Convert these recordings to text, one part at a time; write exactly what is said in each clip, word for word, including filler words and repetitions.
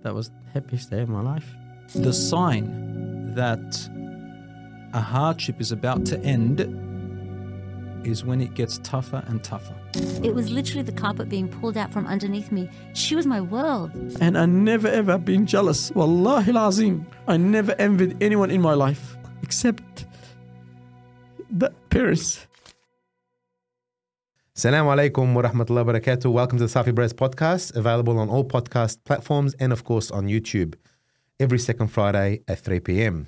that was the happiest day of my life. The sign that a hardship is about to end is when it gets tougher and tougher. It was literally the carpet being pulled out from underneath me. She was my world. And I never ever been jealous. Wallahi al-Azim. I never envied anyone in my life except the parents. Assalamu alaikum wa rahmatullahi wa barakatuh. Welcome to the Safi Brothers podcast, available on all podcast platforms and of course on YouTube every second Friday at three p.m.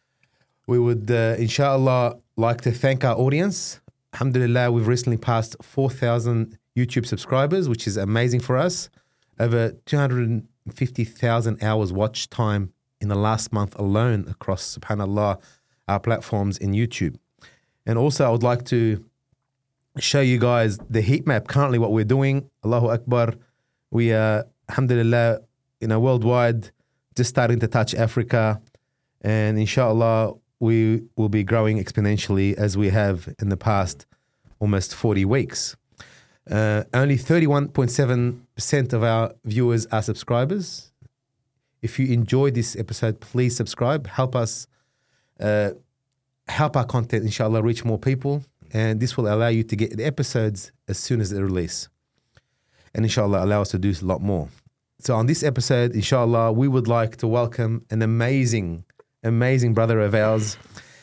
We would uh, inshallah like to thank our audience. Alhamdulillah, we've recently passed four thousand YouTube subscribers, which is amazing for us. Over two hundred fifty thousand hours watch time in the last month alone across, subhanallah, our platforms in YouTube. And also I would like to show you guys the heat map, currently what we're doing. Allahu Akbar. We are, alhamdulillah, you know, worldwide, just starting to touch Africa. And inshallah, we will be growing exponentially as we have in the past almost forty weeks. Uh, only thirty-one point seven percent of our viewers are subscribers. If you enjoyed this episode, please subscribe. Help us, uh, help our content, inshallah, reach more people. And this will allow you to get the episodes as soon as they release. And inshallah, allow us to do a lot more. So on this episode, inshallah, we would like to welcome an amazing, amazing brother of ours,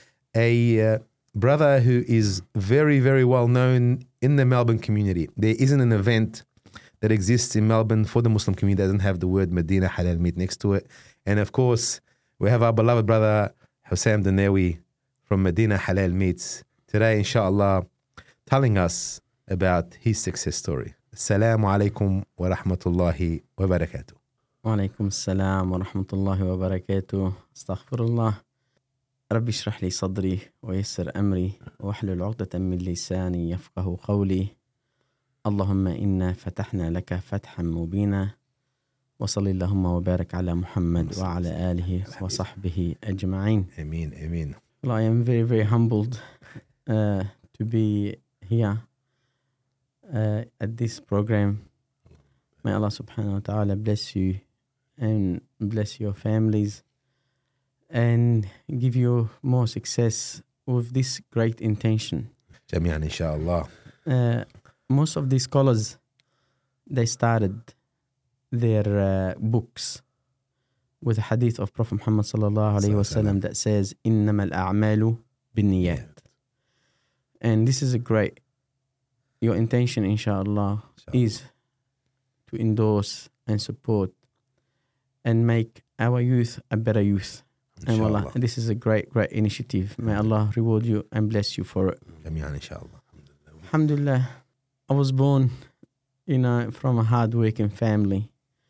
a uh, brother who is very, very well known in the Melbourne community. There isn't an event that exists in Melbourne for the Muslim community that doesn't have the word Medina Halal Meat next to it. And of course, we have our beloved brother, Hussam Danewi from Medina Halal Meats. Today, inshallah, telling us about his success story. Assalamu alaikum wa rahmatullahi wa barakatuh. Wa alaikum assalam wa rahmatullahi wa barakatuh. Astaghfirullah. Rabbi shrah li sadri wa yassir amri wa ahlul 'uqdatan min lisani yafqahu qawli. Allahumma inna fatahna laka fathan mubina. Wa salli Allahumma wa barak ala Muhammad wa ala alihi wa sahbihi ajma'in. Ameen, ameen. Well, I am very, very humbled Uh, to be here uh, at this program. May Allah subhanahu wa ta'ala bless you and bless your families and give you more success with this great intention. Jami'an, inshallah. Uh, most of these scholars, they started their uh, books with a hadith of Prophet Muhammad sallallahu alayhi wa sallam that says, إِنَّمَا الْأَعْمَالُ بِالنِّيَّاتِ. And this is a great, your intention, inshallah, inshallah, is to endorse and support and make our youth a better youth. Inshallah. And Allah, this is a great, great initiative. May Allah reward you and bless you for it. Jami'an, inshallah. Alhamdulillah. I was born, you know, from a hard-working family.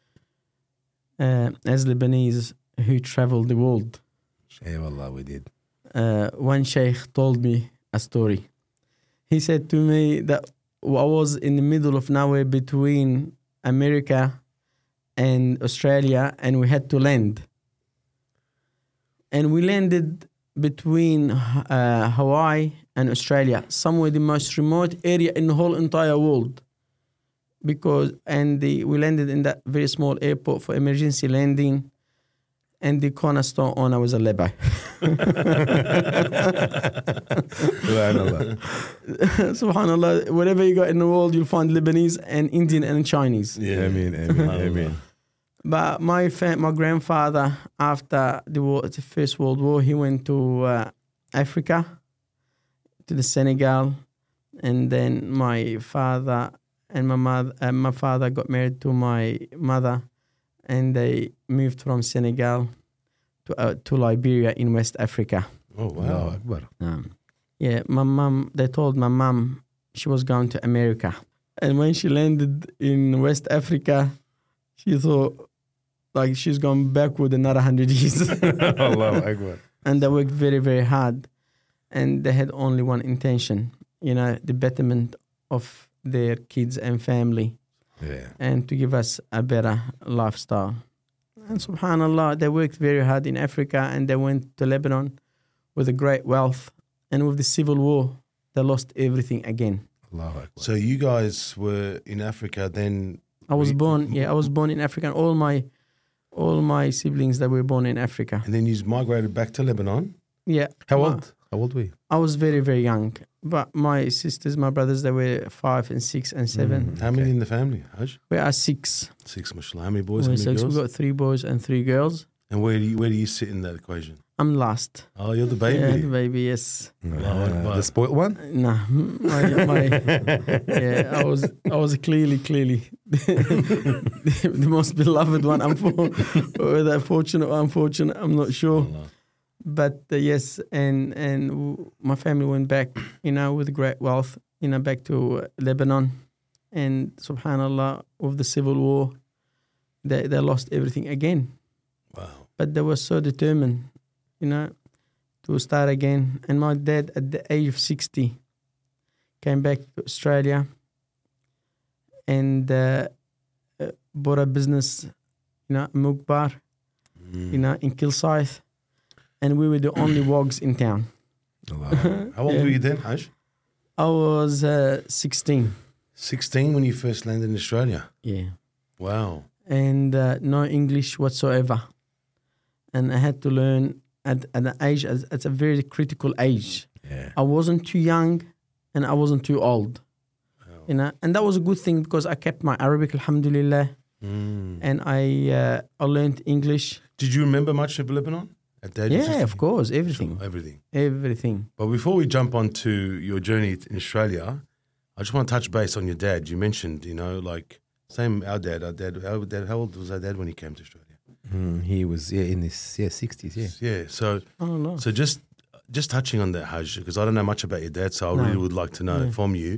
Uh, as Lebanese who traveled the world. Yeah, wallah, we did. Uh, one sheikh told me a story. He said to me that I was in the middle of nowhere between America and Australia, and we had to land. And we landed between uh, Hawaii and Australia, somewhere the most remote area in the whole entire world. Because and the, we landed in that very small airport for emergency landing. And the cornerstone owner was a Levi. Subhanallah. Subhanallah. Wherever you go in the world, you'll find Lebanese and Indian and Chinese. Yeah, I mean, I mean, I mean. But my fa- my grandfather, after the, war, the First World War, he went to uh, Africa, to the Senegal, and then my father and my mother, uh, my father got married to my mother. And they moved from Senegal to uh, to Liberia in West Africa. Oh, wow. Akbar. Um, yeah, my mom, they told my mom she was going to America. And when she landed in West Africa, she thought like she's gone backward another hundred years. Allahu Akbar. And they worked very, very hard. And they had only one intention, you know, the betterment of their kids and family. Yeah. And to give us a better lifestyle. And subhanallah, they worked very hard in Africa and they went to Lebanon with a great wealth. And with the civil war, they lost everything again. Allahu Akbar. So you guys were in Africa then? I was we, born, yeah, I was born in Africa. And all my all my siblings that were born in Africa. And then you migrated back to Lebanon. Yeah. How my- old? How old were you? I was very, very young. But my sisters, my brothers, they were five and six and seven. How many in the family, Haj? We are six. Six, mashallah. How many boys, We're how many six. girls? We've got three boys and three girls. And where do you, where do you sit in that equation? I'm last. Oh, you're the baby. Yeah, the baby, yes. Allahu the spoiled one? Nah, my, my, yeah, I was, I was clearly, clearly the, the most beloved one. I'm for, whether fortunate or unfortunate, I'm not sure. Allah. But uh, yes, and and w- my family went back, you know, with great wealth, you know, back to uh, Lebanon, and subhanallah, with the civil war, they they lost everything again. Wow. But they were so determined, you know, to start again. And my dad, at the age of sixty, came back to Australia and uh, uh, bought a business, you know, a milk bar, you know, in Kilsyth. And we were the only wogs in town. How old Yeah. were you then, Haj? I was uh, sixteen. sixteen when you first landed in Australia. Yeah. Wow. And uh, no English whatsoever. And I had to learn at, at an age, at, at a very critical age. Yeah. I wasn't too young and I wasn't too old. You know, and that was a good thing because I kept my Arabic, alhamdulillah, Mm. and I uh, I learned English. Did you remember much of Lebanon? At the age of Yeah, sixteen? of course, everything, Everything. everything. But before we jump on to your journey in Australia, I just want to touch base on your dad. You mentioned, you know, like, same our dad, our dad, our dad, how old was our dad when he came to Australia? Mm, he was yeah in his yeah sixties. Yeah. Yeah, so I don't know. so just just touching on that, Haj, because I don't know much about your dad, so I No. really would like to know Yeah. from you.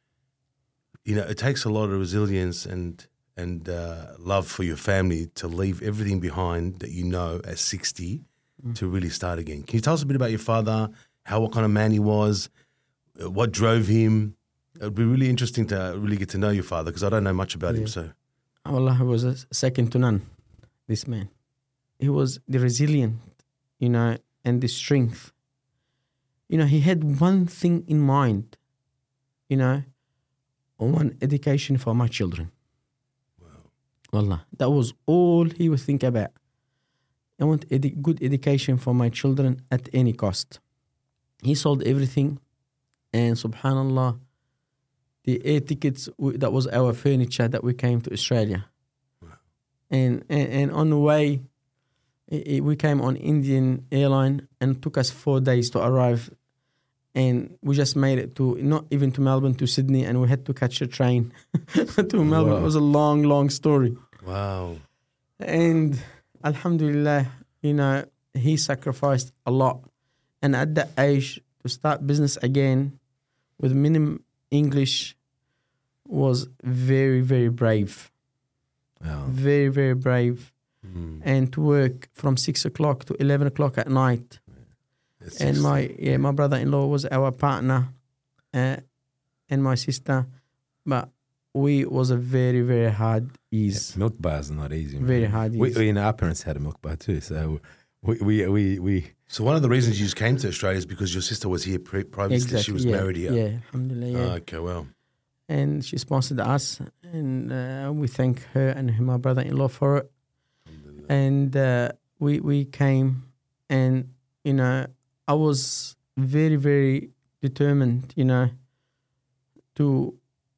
You know, it takes a lot of resilience and and uh, love for your family to leave everything behind that you know at sixty Mm. to really start again. Can you tell us a bit about your father, how what kind of man he was, uh, what drove him? It would be really interesting to really get to know your father because I don't know much about him. Yeah. So Allah was a second to none, this man. He was the resilient, you know, and the strength. You know, he had one thing in mind, you know, one education for my children. wow. Wallah, that was all he would think about. I want edu- good education for my children at any cost. He sold everything, and subhanallah, the air tickets, w- that was our furniture that we came to Australia. And, and and on the way, i- i- we came on Indian airline and it took us four days to arrive. And we just made it to, not even to Melbourne, to Sydney, and we had to catch a train to Melbourne. It was a long, long story. Wow. And alhamdulillah, you know, he sacrificed a lot. And at that age, to start business again with minimum English was very, very brave. Wow. Very, very brave. Mm. And to work from six o'clock to eleven o'clock at night. That's And sixty. my yeah, my brother-in-law was our partner, uh, and my sister. But we was a very, very hard ease. Milk bars are not easy. man. Very hard We, ease. we, you know, our parents had a milk bar too, so we we we, we So one of the reasons you came to Australia is because your sister was here pre- previously. She was yeah, married here. Yeah, alhamdulillah, yeah. Ah, okay, well. And she sponsored us, and uh, we thank her and my brother-in-law for it. And uh, we we came, and you know, I was very, very determined, you know, to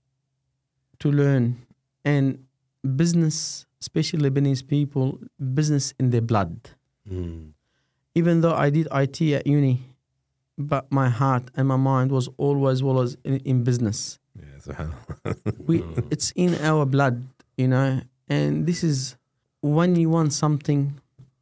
to learn. And business, especially Lebanese people, business in their blood. Mm. Even though I did I T at uni, but my heart and my mind was always was in, in business. yeah, subhanallah. We, it's in our blood, you know. And this is when you want something,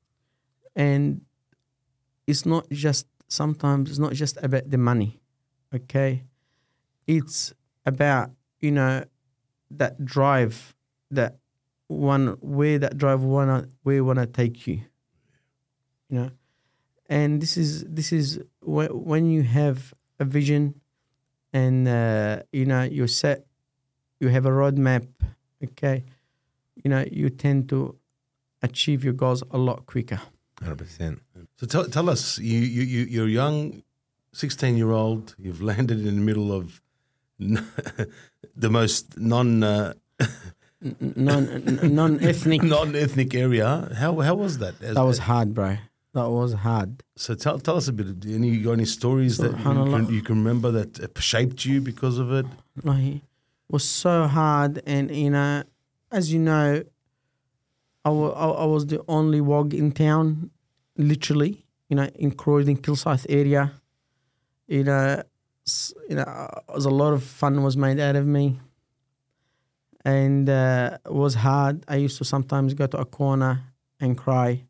and it's not just sometimes it's not just about the money, okay? It's about, you know, that drive, that one where that drive wanna where wanna take you, you know. And this is this is wh- when you have a vision, and uh, you know you're set, you have a roadmap, okay. You know, you tend to achieve your goals a lot quicker. one hundred percent. So tell, tell us, you, you, you, you're a young sixteen-year-old. You've landed in the middle of n- the most non, uh, n- non n- non-ethnic. non-ethnic area. How how was that? As- That was hard, bro. That was hard. So tell tell us a bit. of- Any you got any stories that you Subhanallah. can, you can remember that uh, shaped you because of it? Like, it was so hard, and you know, as you know, I wa- I I was the only wog in town, literally. You know, in Croydon, Kilsyth area. You know, s- you know, uh, it was a lot of fun was made out of me, and uh, it was hard. I used to sometimes go to a corner and cry.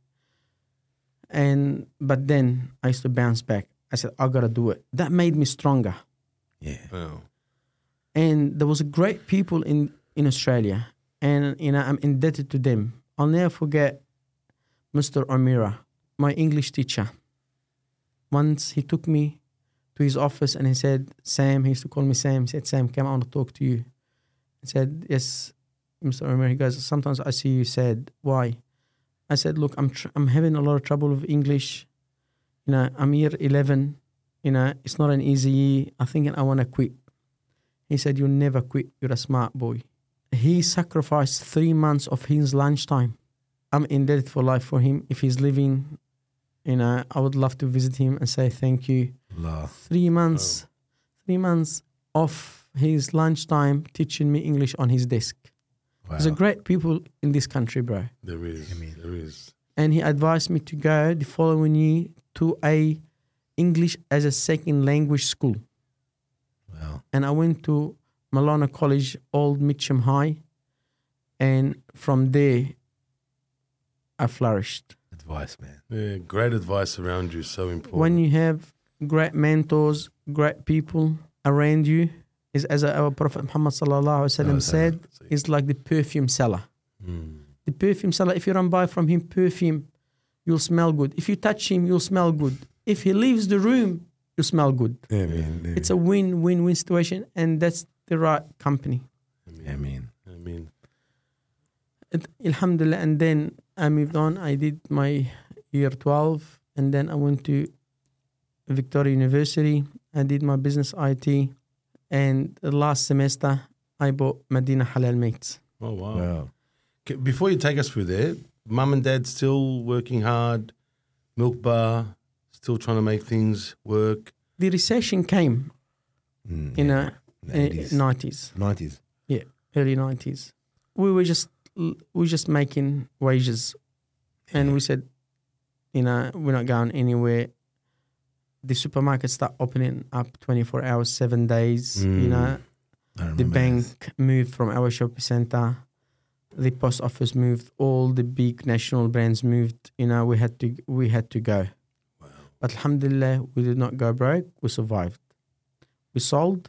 And but then I used to bounce back. I said, I gotta do it. That made me stronger. Yeah. Oh. And there was great people in, in Australia, and you know I'm indebted to them. I'll never forget Mister O'Meara, my English teacher. Once he took me to his office and he said, Sam, he used to call me Sam. He said, Sam, come, I want to talk to you. I said, yes, Mister O'Meara. He goes, sometimes I see you sad. Why? I said, look, I'm tr- I'm having a lot of trouble with English. You know, I'm year eleven. You know, it's not an easy year. I think I want to quit. He said, you'll never quit. You're a smart boy. He sacrificed three months of his lunchtime. I'm indebted for life for him. If he's living, you know, I would love to visit him and say thank you. Allah. Three months, three months of his lunchtime teaching me English on his desk. Wow. There's a great people in this country, bro. There is. I mean- there is. And he advised me to go the following year to a English as a second language school. Wow. And I went to Malona College, Old Mitcham High, and from there I flourished. Advice, man. Yeah, great advice around you is so important. When you have great mentors, great people around you, is as our Prophet Muhammad sallallahu alaihi wasallam said, is like the perfume seller. Mm. The perfume seller, if you run by from him perfume, you'll smell good. If you touch him, you'll smell good. If he leaves the room, you smell good. Yeah, man. It's a win-win-win situation, and that's the right company. Yeah, man. I mean, It, Alhamdulillah, and then I moved on. I did my year twelve, and then I went to Victoria University. I did my business I T, and the last semester I bought Medina Halal Mates. oh wow. Wow. Okay, before you take us through there, mum and dad still working hard, milk bar, still trying to make things work. The recession came Mm, in yeah. the eighties. nineties, nineties. early nineties. We were just we were just making wages, and we said, you know, we're not going anywhere. The supermarkets start opening up twenty-four hours, seven days. Mm. You know, I the remember bank this. moved from our shopping center. The post office moved. All the big national brands moved. You know, we had to we had to go. Wow. But alhamdulillah, we did not go broke. We survived. We sold,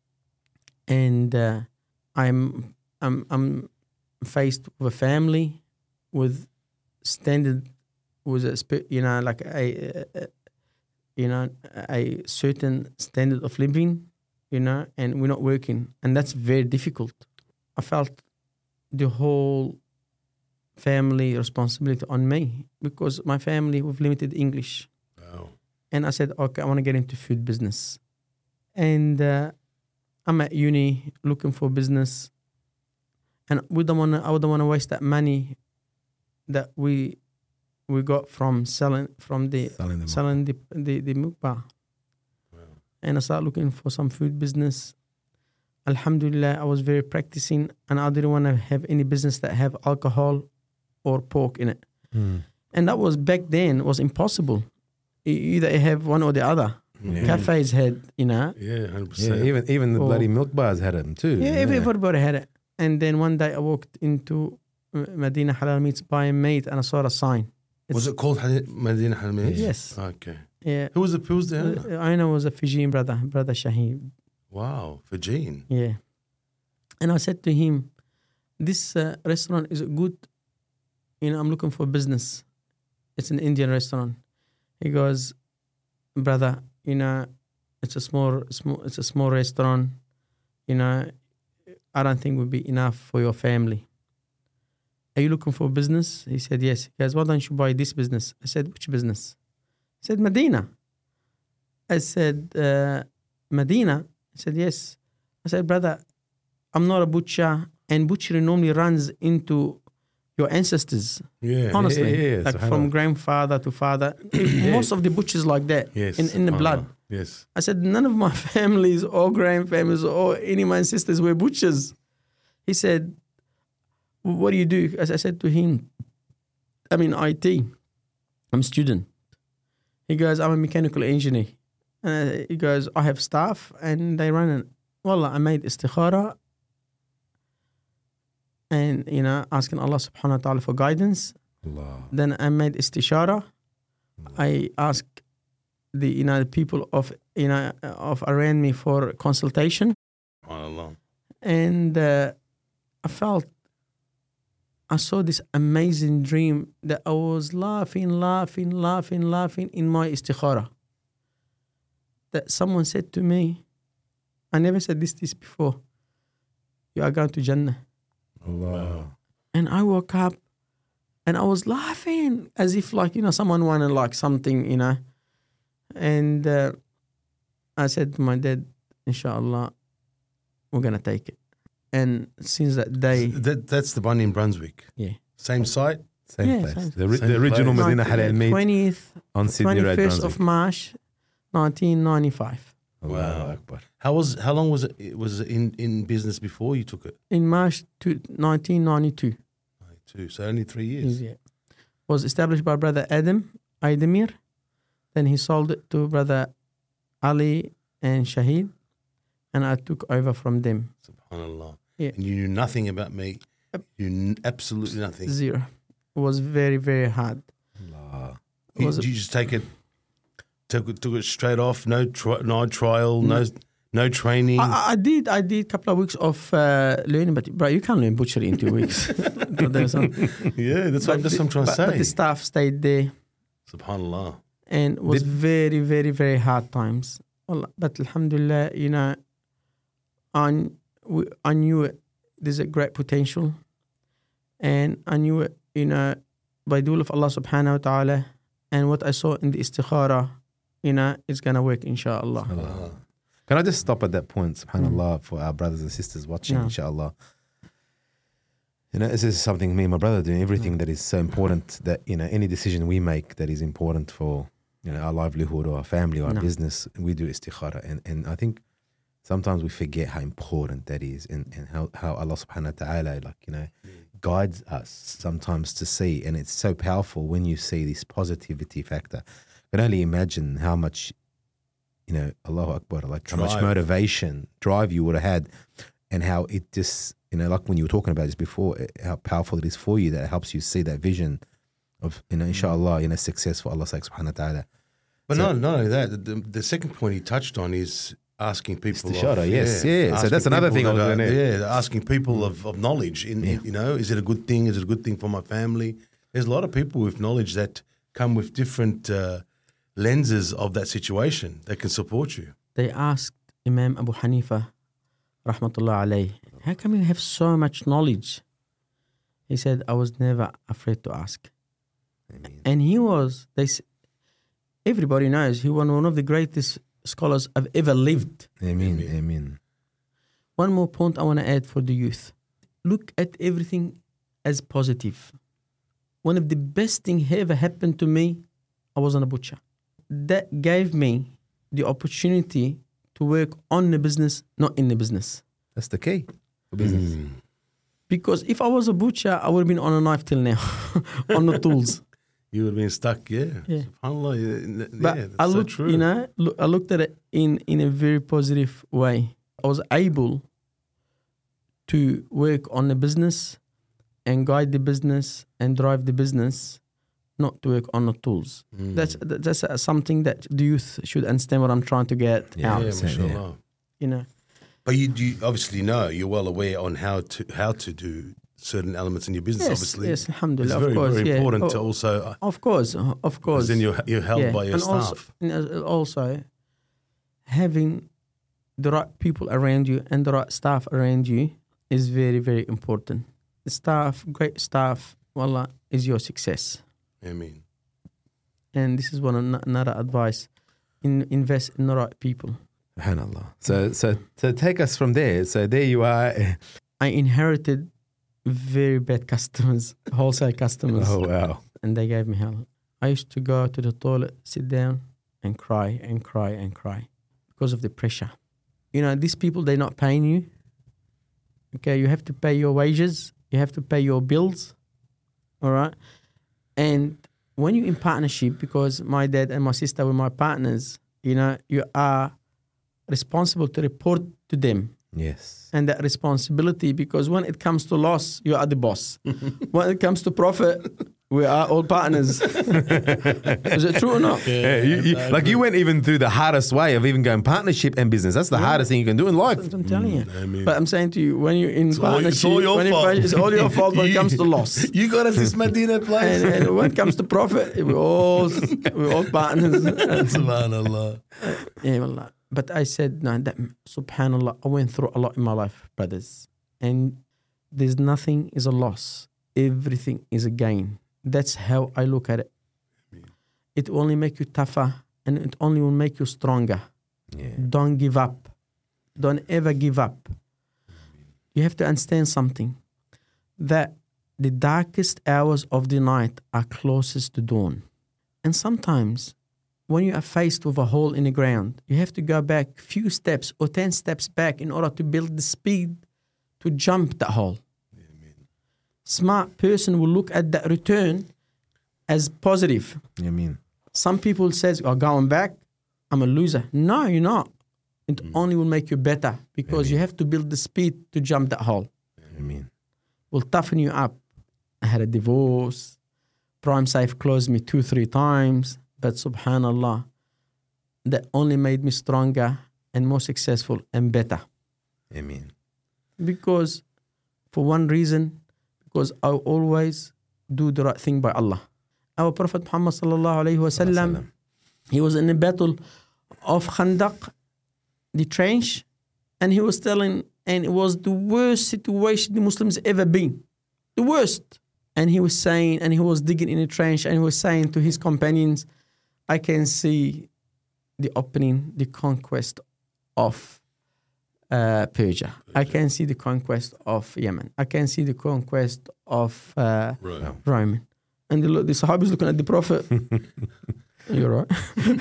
and uh, I'm I'm I'm faced with a family with standard, with a spe- you know like a, a, a you know a certain standard of living, you know, and we're not working, and that's very difficult. I felt the whole family responsibility on me because my family with limited English. Wow. And I said, okay, I want to get into food business. And uh, I'm at uni looking for business. And we don't want to, I don't want to waste that money that we we got from selling from the Selling them. selling the the, the milk bar. Wow. And I started looking for some food business. Alhamdulillah, I was very practicing, and I didn't want to have any business that have alcohol or pork in it. Mm. And that was back then was impossible. You either have one or the other. Yeah. Cafes had, you know, Yeah, hundred Yeah, percent. even even the Or- bloody milk bars had them too. yeah, every- everybody had it. And then one day I walked into uh, Medina Halal Meats buying meat, and I saw a sign. Was it called Hal- Medina Halal? Yes. Okay. Yeah. Who was the who was the owner? Uh, I know was a Fijian brother, brother Shaheen. Wow, Fijian. Yeah. And I said to him, this uh, restaurant is good. You know, I'm looking for business. It's an Indian restaurant. He goes, brother, you know, it's a small, small, it's a small restaurant. You know, I don't think would be enough for your family. Are you looking for business? He said, yes. He goes, why don't you buy this business? I said, which business? He said, Medina. I said, uh, Medina? He said, yes. I said, brother, I'm not a butcher. And butchery normally runs into your ancestors. Yeah. Honestly, yeah, yeah, like subhanallah. from grandfather to father. Most of the butchers like that Yes. in, in the blood. subhanallah. Yes. I said, none of my families or grandfamilies or any of my sisters were butchers. He said, what do you do? As I said to him, I'm in I T. I'm a student. He goes, I'm a mechanical engineer. And he goes, I have staff and they run it. Wallah, I made istikhara and, you know, asking Allah subhanahu wa ta'ala for guidance. Allah. Then I made istishara. I asked the, you know, the people of, you know, of around me for consultation. SubhanAllah. And uh, I felt, I saw this amazing dream that I was laughing, laughing, laughing, laughing in my istikhara. That someone said to me, I never said this this before, you are going to Jannah. Allah. And I woke up and I was laughing as if like, you know, someone wanted like something, you know. And uh, I said to my dad, inshallah, we're going to take it. And since that day, That, that's the one in Brunswick. yeah. Same site? Same Yeah, place. same- The, ri- same the original place. Medina Halal meet twentieth, on Sydney Road, twenty-first Brunswick. of March, nineteen ninety-five. Allahu Wow. Akbar. How was how long was it it was it in, in business before you took it? In March to nineteen ninety-two. Two. So only three years. Yeah. Was established by brother Adam Aydemir. Then he sold it to brother Ali and Shahid. And I took over from them. SubhanAllah. Yeah. And you knew nothing about me. You knew absolutely nothing. Zero. It was very, very hard. Allah. It You, was did you just take it, took it, took it straight off? No, tri- no trial, no, no training. I, I- I did I did a couple of weeks of uh, learning, but bro, you can't learn butchery in two weeks. There's some- yeah, that's what, but that's the- what I'm trying but, to but the say. staff stayed there. SubhanAllah. And it was Did- very, very, very hard times. Wallah, but alhamdulillah, you know, I, kn- we- I knew it. There's a great potential. And I knew it, you know, by the will of Allah subhanahu wa ta'ala. And what I saw in the istikhara, you know, it's going to work, inshallah. Allah. Can I just stop at that point, subhanAllah, for our brothers and sisters watching, No. inshallah. You know, this is something me and my brother do, everything that is so important that, you know, any decision we make that is important for, you know, our livelihood or our family or our No. business, we do istikhara. And and I think sometimes we forget how important that is and, and how, how Allah subhanahu wa ta'ala, like, you know, guides us sometimes to see. And it's so powerful when you see this positivity factor. I can only imagine how much, you know, Allahu Akbar, like how much Drive. motivation, drive you would have had, and how it just, you know, like when you were talking about this before, eh, how powerful it is for you that it helps you see that vision of, you know, inshallah, you know, success for Allah's sake, subhanahu wa ta'ala. But So- not, not only that, the, the second point he touched on is asking people. Istishara, of, yes, yeah. So asking that's another people thing I was that are- gonna- Yeah, asking people of, of knowledge. In, in- Yeah. you know, is it a good thing? Is it a good thing for my family? There's a lot of people with knowledge that come with different uh, lenses of that situation that can support you. They asked Imam Abu Hanifa, rahmatullah alayh, how come you have so much knowledge? He said, I was never afraid to ask. Ameen. And he was, they, s- everybody knows, he was one of the greatest scholars I've ever lived. Ameen, ameen. One more point I want to add for the youth. Look at everything as positive. One of the best things ever happened to me, I was on a butcher. That gave me the opportunity to work on the business, not in the business. That's the key for business. Mm. Because if I was a butcher, I would have been on a knife till now, on the tools. You would have been stuck, yeah. Yeah. SubhanAllah, yeah, But yeah, that's I so looked, true. you know, look, I looked at it in, in a very positive way. I was able to work on the business and guide the business and drive the business, not to work on the tools. Mm. That's that's uh, something that the youth should understand what I'm trying to get Yeah, out. yeah, so, yeah. mashallah. You know, But you, you obviously know, you're well aware on how to how to do certain elements in your business, yes, obviously. yes, It's alhamdulillah, very, of course, very yeah. important Oh, to also, uh, of course, of because course. then you're, you're held Yeah, by your and staff. Also, and as- also, having the right people around you and the right staff around you is very, very important. The staff, great staff, wallah, is your success. I mean, And this is one an- another advice: in, invest in the right people. SubhanAllah. So, so, so take us from there. So there you are. I inherited very bad customers, wholesale customers. Oh, wow. And they gave me hell. I used to go to the toilet, sit down and cry and cry and cry because of the pressure. You know, these people, they're not paying you. Okay, you have to pay your wages. You have to pay your bills. All right? And when you're in partnership, because my dad and my sister were my partners, you know, you are responsible to report to them. Yes. And that responsibility, because when it comes to loss, you are the boss. When it comes to profit, we are all partners. Is it true or not? Yeah, you, you, like you went even through the hardest way of even going partnership and business. That's the Yeah. hardest thing you can do in life. That's what I'm telling you. I mean- But I'm saying to you, when you're in all- partnership, it's all your when you're fault. partnership, it's all your fault when it You- comes to loss. You got us this Medina place. And, and when it comes to profit, we're all we're all partners. Subhanallah. Yeah, wallah. But I said, no, that, subhanallah, I went through a lot in my life, brothers. And there's nothing is a loss. Everything is a gain. That's how I look at it. It will only make you tougher and it only will make you stronger. Yeah. Don't give up. Don't ever give up. You have to understand something. That the darkest hours of the night are closest to dawn. And sometimes when you are faced with a hole in the ground, you have to go back few steps or ten steps back in order to build the speed to jump that hole. Smart person will look at that return as positive. I mean, Some people says, "Oh, going back, I'm a loser." No, you're not. It only will make you better because you have to build the speed to jump that hole. I mean, Will toughen you up. I had a divorce. Prime Safe closed me two, three times. But subhanallah, that only made me stronger and more successful and better. I mean, Because for one reason, because I always do the right thing by Allah. Our Prophet Muhammad sallallahu alayhi wa sallam, he was in the battle of Khandaq, the trench, and he was telling, and it was the worst situation the Muslims ever been. The worst. And he was saying, and he was digging in the trench, and he was saying to his companions, I can see the opening, the conquest of uh, Persia. I can see the conquest of Yemen. I can see the conquest of uh, Right. Rome. And the, the Sahaba is looking at the Prophet. You're right.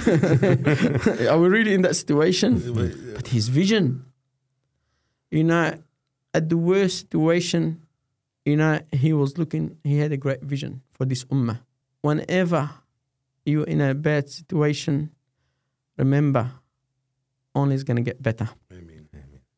Are we really in that situation? But his vision, you know, at the worst situation, you know, he was looking, he had a great vision for this ummah. Whenever you're in a bad situation, remember, only is going to get better. Amen.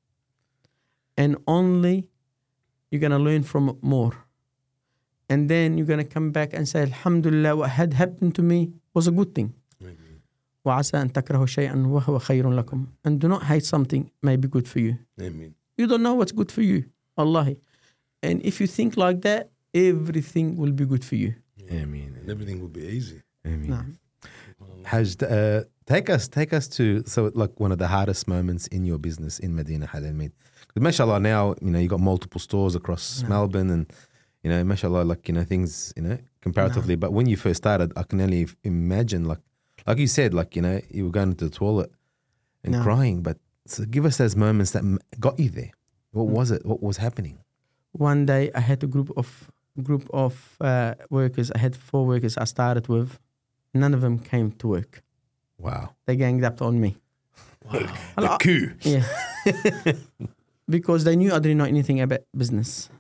And only you're going to learn from it more. And then you're going to come back and say, Alhamdulillah, what had happened to me was a good thing. Amen. وَعَسَىٰ أَن تَكْرَهُ شَيْئًا وَهُوَ خَيْرٌ لَكُمْ. And do not hate something may be good for you. Amen. You don't know what's good for you. Wallahi. And if you think like that, everything will be good for you. I mean, And everything will be easy. I mean. Nah. Hajj, uh, take us, take us to so like one of the hardest moments in your business in Medina Halal Meat. Because mashallah, now you know you got multiple stores across No. Melbourne, and you know mashallah, like you know things, you know comparatively. But when you first started, I can only imagine, like like you said, like you know you were going to the toilet and No. crying. But so give us those moments that m- got you there. What was it? What was happening? One day I had a group of group of uh, workers. I had four workers I started with. None of them came to work. Wow. They ganged up on me. The coup. Yeah. Because they knew I didn't know anything about business.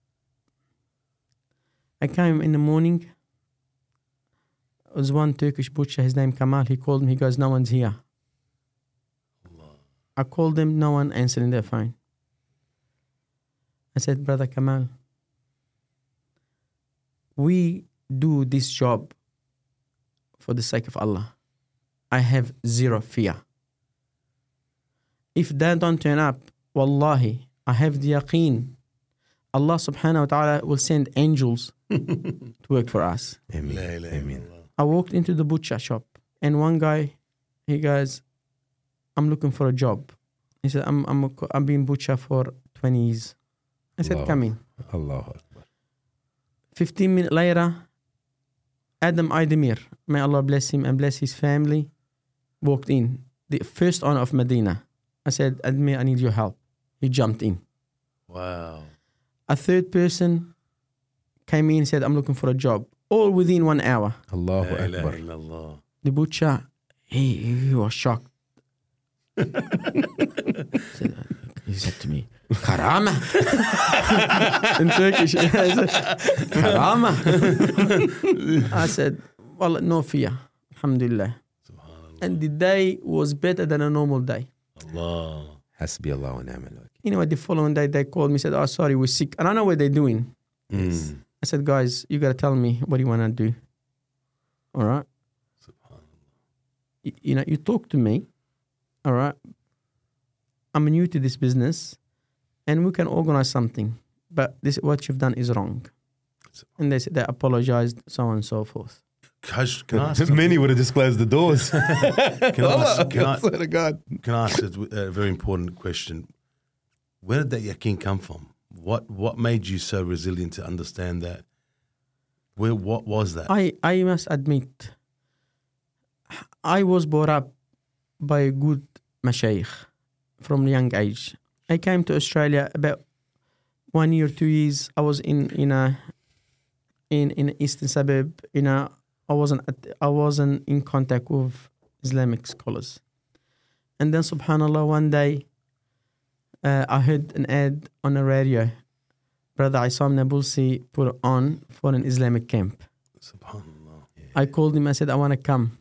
I came in the morning. There was one Turkish butcher, his name Kamal. He called me. He goes, no one's here. I called them. No one answering their phone. I said, Brother Kamal, we do this job for the sake of Allah. I have zero fear. If they don't turn up, wallahi, I have the yaqeen. Allah subhanahu wa ta'ala will send angels to work for us. Amen. La ilaha Amen. illallah. I walked into the butcher shop and one guy, he goes, I'm looking for a job. He said, I'm, I'm, a, I've been butcher for twenty years. I said, Allah. come in. Allahu Akbar. fifteen minutes later, Adam Aydemir, may Allah bless him and bless his family, walked in. The first owner of Medina. I said, Admir, I need your help. He jumped in. Wow. A third person came in and said, I'm looking for a job. All within one hour. Allahu La ilaha Akbar. illallah. The butcher, he, he was shocked. He said to me, Karama. In Turkish. I said, Karama. I said, well, no fear. Alhamdulillah. And the day was better than a normal day. Allah. Hasbi Allah wa ni'mal wakeel. Anyway, the following day, they called me, said, oh, sorry, we're sick. And I know what they're doing. Mm. I said, guys, you got to tell me what you want to do. All right? You, you know, you talk to me. All right? I'm new to this business and we can organize something. But this what you've done is wrong. And they said they apologized, so on and so forth. Haj, can I ask something? Many would have just closed the doors. Can I ask, can I, swear to God. can I ask a, a very important question? Where did that yaqeen come from? What what made you so resilient to understand that? Where what was that? I, I must admit, I was brought up by a good mashayikh from a young age. I came to Australia about one year, two years. I was in in a in in an eastern suburb. You know, I wasn't at- I wasn't in contact with Islamic scholars. And then, subhanallah, one day uh, I heard an ad on the radio. Brother Isam Nabulsi put on for an Islamic camp. Subhanallah. I called him. I said, I want to come.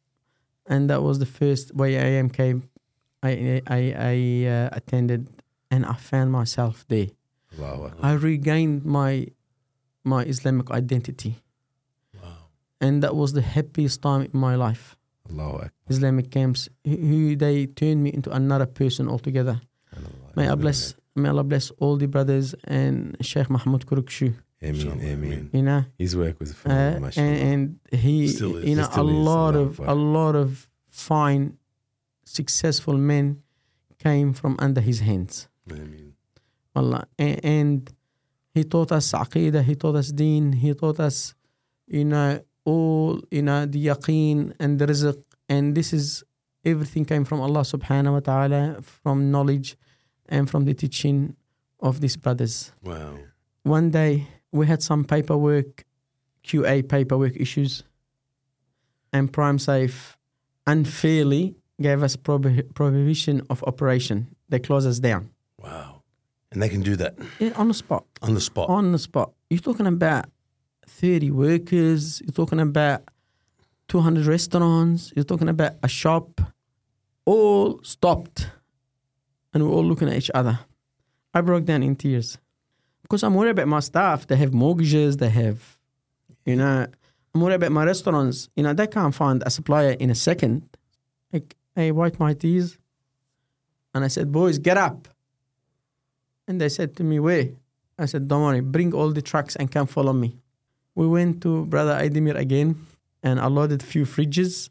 And that was the first Y A M camp I, I, I uh, attended. And I found myself there. Allahu Akbar. I regained my my Islamic identity. Wow. And that was the happiest time in my life. Allahu Akbar. Islamic camps, who, who they turned me into another person altogether. May Allah bless, may Allah bless all the brothers and Sheikh Mahmoud Kurukshu. Ameen, ameen. You know, His work was uh, phenomenal, mashallah. and, and he, Still is. you know, It still a is, lot Allah of Akbar. a lot of fine, successful men came from under his hands. I mean, Allah, and, and he taught us aqidah, he taught us deen, he taught us, you know, all, you know, the yaqeen and the rizq, and this is everything came from Allah subhanahu wa ta'ala, from knowledge and from the teaching of these brothers. wow. One day we had some paperwork, Q A paperwork issues, and Prime Safe unfairly gave us prohibi- prohibition of operation. They closed us down. Wow. And they can do that Yeah, on the spot. on the spot. On the spot. You're talking about thirty workers. You're talking about two hundred restaurants. You're talking about a shop. All stopped. And we're all looking at each other. I broke down in tears. Because I'm worried about my staff. They have mortgages. They have, you know, I'm worried about my restaurants. You know, they can't find a supplier in a second. Like, I wiped my tears. And I said, boys, get up. And they said to me, where? I said, don't worry, bring all the trucks and come follow me. We went to Brother Aydemir again, and I loaded a few fridges,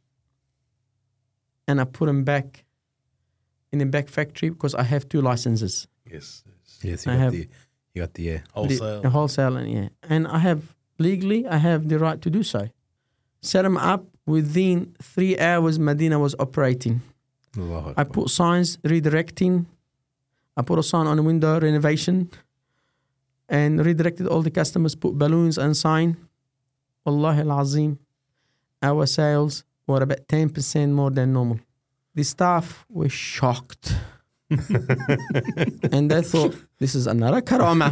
and I put them back in the back factory because I have two licenses. Yes. Yes, you I got have- the, you got the, uh, Wholesale. The, the wholesale, and yeah. And I have, legally, I have the right to do so. Set them up, within three hours, Medina was operating. Allahu I Akbar. put signs redirecting. I put a sign on the window, renovation, and redirected all the customers, put balloons and sign. Wallahi al-Azim, our sales were about ten percent more than normal. The staff were shocked. And they thought, this is another karama.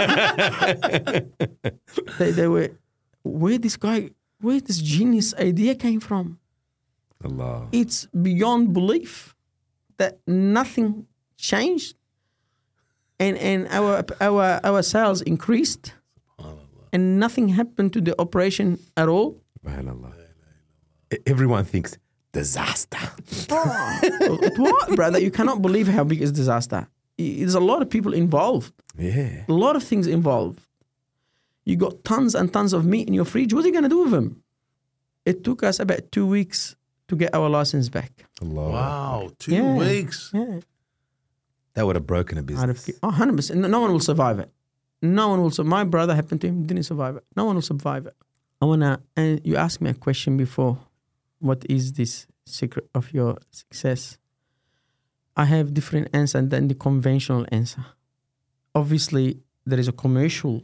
they, they were, where this guy, where this genius idea came from? Allah. It's beyond belief that nothing changed, and and our our our sales increased, and nothing happened to the operation at all. Subhanallah. E- Everyone thinks disaster. What, brother? You cannot believe how big is disaster. I- There's a lot of people involved, Yeah. a lot of things involved. You got tons and tons of meat in your fridge. What are you gonna do with them? It took us about two weeks to get our license back. Allah. Wow. Two Yeah. weeks. Yeah. That would have broken a Out business. of, oh, one hundred percent. No, no one will survive it. No one will survive. My brother happened to him, didn't survive it. No one will survive it. I want to, and you asked me a question before. What is this secret of your success? I have different answer than the conventional answer. Obviously, there is a commercial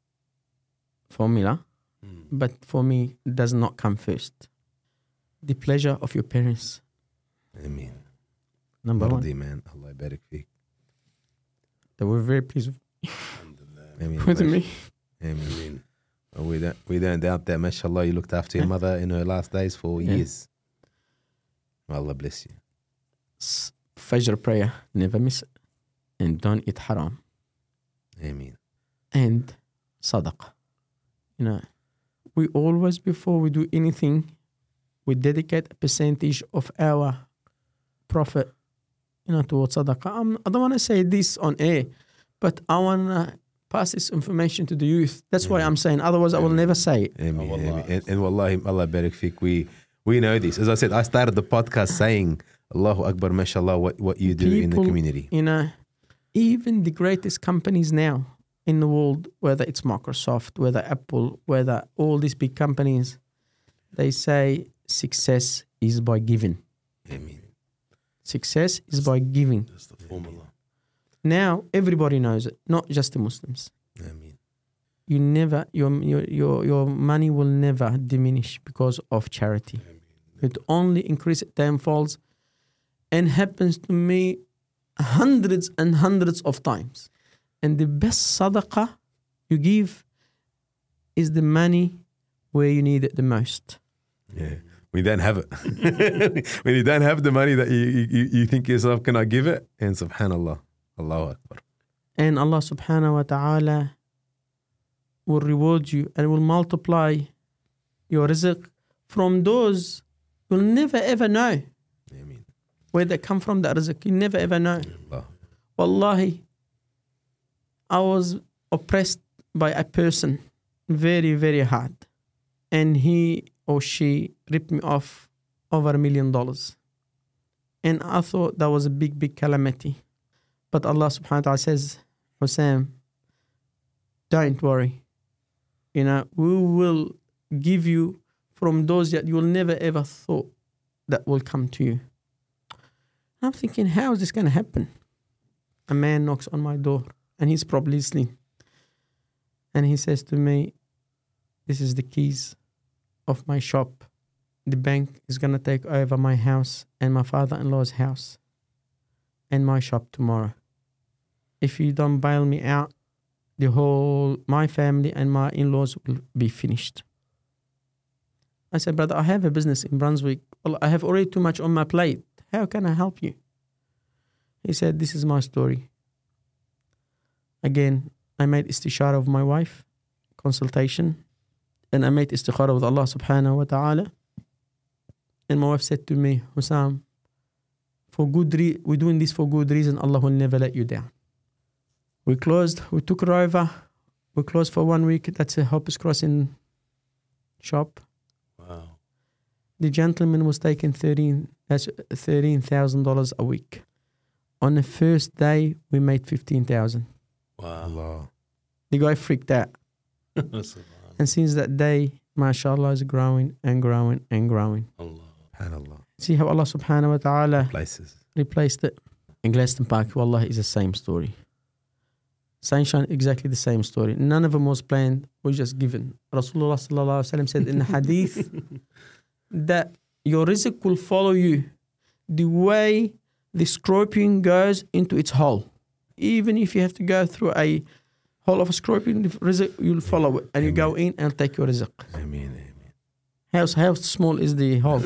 formula, Mm. but for me, it does not come first. The pleasure of your parents, Ameen. number one. Mardi, man. Allah barik feek. They were very pleased Alhamdulillah. Ameen. with me. Ameen. Ameen. Well, we don't we don't doubt that, mashallah, you looked after your Yeah. mother in her last days for Yeah. years. Allah bless you. S- Fajr prayer, never miss it. And don't eat haram. Ameen. And sadaqah. You know, we always, before we do anything, we dedicate a percentage of our profit, you know, towards sadaqah. I'm, I don't want to say this on air, but I want to pass this information to the youth. That's why I'm saying, otherwise I will never say it. Ameen. Oh, Ameen. wallah. And, and wallahi, Allah barik feek. We we know this. As I said, I started the podcast saying, Allahu Akbar, mashallah, what, what you do in the People- community. You know, even the greatest companies now in the world, whether it's Microsoft, whether Apple, whether all these big companies, they say success is by giving. Ameen. Success is by giving. That's the formula. Now everybody knows it, not just the Muslims. Ameen. You never, your your your, your money will never diminish because of charity. It only increases tenfolds, and happens to me hundreds and hundreds of times. And the best sadaqah you give is the money where you need it the most. Yeah. We don't have it. When you don't have the money that you, you, you think yourself, can I give it? And subhanallah, Allahu Akbar. And Allah subhanahu wa ta'ala will reward you and will multiply your rizq from those you'll never ever know Ameen. where they come from, that rizq. You never ever know. Allah. Wallahi, I was oppressed by a person very, very hard. And he or she ripped me off over a million dollars. And I thought that was a big, big calamity. But Allah subhanahu wa ta'ala says, Hussam, don't worry. You know, we will give you from those that you will never ever thought that will come to you. I'm thinking, how is this going to happen? A man knocks on my door and he's probably listening. And he says to me, this is the keys of my shop. The bank is going to take over my house and my father-in-law's house and my shop tomorrow. If you don't bail me out, the whole, my family and my in-laws will be finished. I said, brother, I have a business in Brunswick. Well, I have already too much on my plate. How can I help you? He said, this is my story. Again, I made istishara of my wife, consultation, and I made istikhara with Allah subhanahu wa ta'ala. And my wife said to me, Hussam, for good re- we're doing this for good reason. Allah will never let you down. We closed, we took her over. We closed for one week. That's a Hoppers Crossing shop. Wow. The gentleman was taking thirteen, that's thirteen thousand dollars a week. On the first day, we made fifteen thousand. Wow. Allah. The guy freaked out. Subhanallah. And since that day, mashallah, is growing and growing and growing. Allah. SubhanAllah. See how Allah subhanahu wa ta'ala Places. replaced it? In Gladstone Park, wallah, is the same story. Sunshine, exactly the same story. None of them was planned, was just given. Rasulullah sallallahu alaihi wasallam said in the hadith that your rizq will follow you the way the scorpion goes into its hole. Even if you have to go through a hole of a scorpion, the rizq, you'll follow it. And you go in and take your rizq. Ameen. Ameen. How, how small is the hole?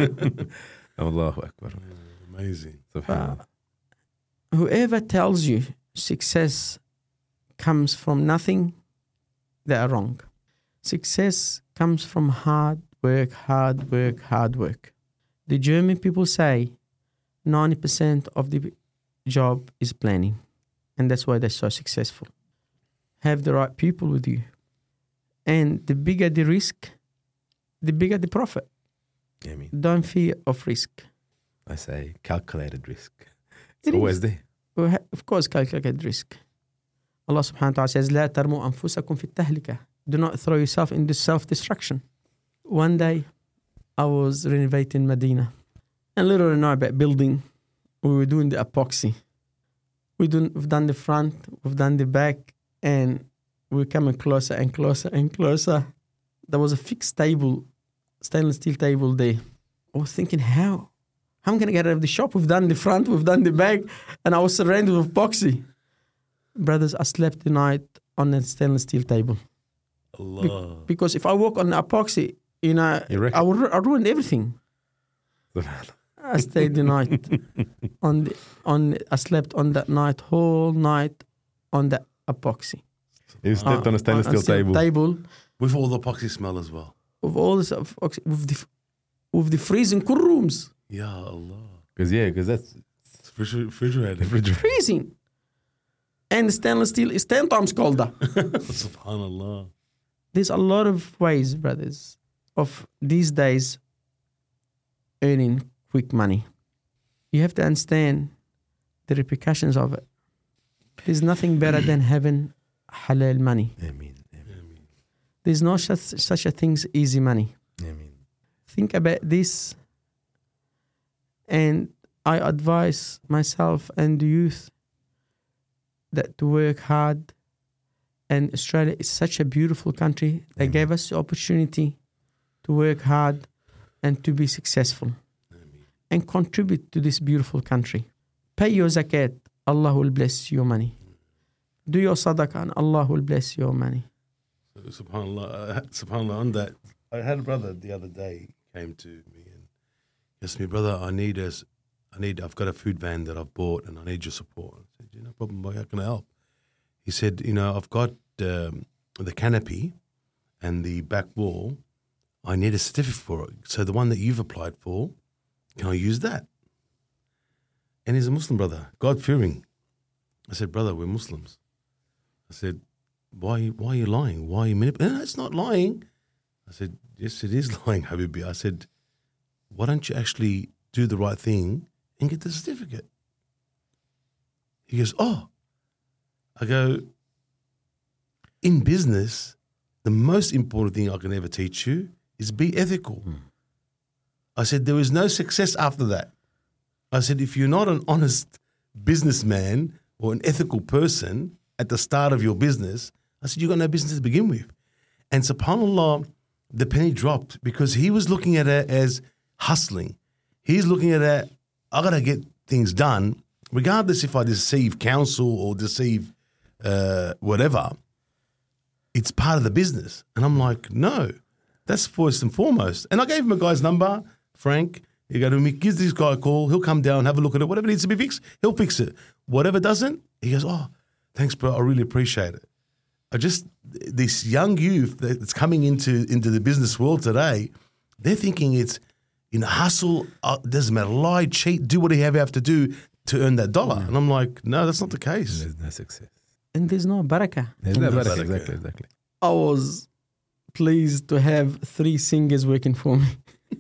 Allahu Akbar. Amazing. Subhanallah. Whoever tells you success comes from nothing, they are wrong. Success comes from hard work, hard work, hard work. The German people say ninety percent of the job is planning, and that's why they're so successful. Have the right people with you, and the bigger the risk, the bigger the profit. Ameen. Don't fear of risk. I say calculated risk. It's It always is. there. We ha- Of course, calculate risk. Allah subhanahu wa ta'ala says, لا ترموا أنفسكم في التهلكة. Do not throw yourself into self-destruction. One day, I was renovating Medina. And little did I know about building. We were doing the epoxy. We done, we've done the front, we've done the back, And we're coming closer and closer and closer. There was a fixed table, stainless steel table there. I was thinking, how? How am I going to get out of the shop? We've done the front, we've done the back, and I was surrounded with epoxy. Brothers, I slept the night on a stainless steel table. Allah. Be- because if I walk on epoxy, you know, You reckon? I will ru- I ruined everything. I stayed the night on the, on. I slept on that night, whole night, on the epoxy. You slept Uh, on a stainless steel table. Table With all the epoxy smell as well. with all this epoxy, with the with the freezing cool rooms, Ya Allah. Because, yeah, because that's It's refriger- refrigerated. refrigerator. freezing, and the stainless steel is ten times colder. Subhanallah. There's a lot of ways, brothers, of these days earning quick money. You have to understand the repercussions of it. There's nothing better than having halal money. I mean, I mean, There's no such, such a thing as easy money. I mean. Think about this, and I advise myself and the youth that to work hard. And Australia is such a beautiful country. They Amen. gave us the opportunity to work hard and to be successful and contribute to this beautiful country. Pay your zakat, Allah will bless your money. Do your sadaqah and Allah will bless your money. Subhanallah. Uh, Subhanallah. On that, I had a brother the other day came to me and asked me, brother, I need a, I need, I've got a food van that I've bought and I need your support. I said, yeah, no problem, boy, how can I help? He said, you know, I've got um, the canopy and the back wall. I need a certificate for it. So the one that you've applied for, can I use that? And he's a Muslim brother, God-fearing. I said, brother, we're Muslims. I said, why, why are you lying? Why are you manipulating? No, it's not lying. I said, yes, it is lying, Habibi. I said, why don't you actually do the right thing and get the certificate? He goes, oh. I go, in business, the most important thing I can ever teach you is be ethical. Mm. I said, there is no success after that. I said, if you're not an honest businessman or an ethical person at the start of your business, I said, you've got no business to begin with. And subhanAllah, the penny dropped because he was looking at it as hustling. He's looking at it, I got to get things done, regardless if I deceive counsel or deceive uh, whatever. It's part of the business. And I'm like, no, that's first and foremost. And I gave him a guy's number, Frank. You go to him, he gives this guy a call. He'll come down, have a look at it. Whatever needs to be fixed, he'll fix it. Whatever doesn't, he goes, oh, thanks, bro. I really appreciate it. I just, this young youth that's coming into, into the business world today, they're thinking it's, you know, hustle, uh, doesn't matter, lie, cheat, do whatever you have to do to earn that dollar. Yeah. And I'm like, no, that's not the case. There's no success. And there's no barakah. There's in no this. barakah. barakah. Exactly, exactly. I was pleased to have three singers working for me.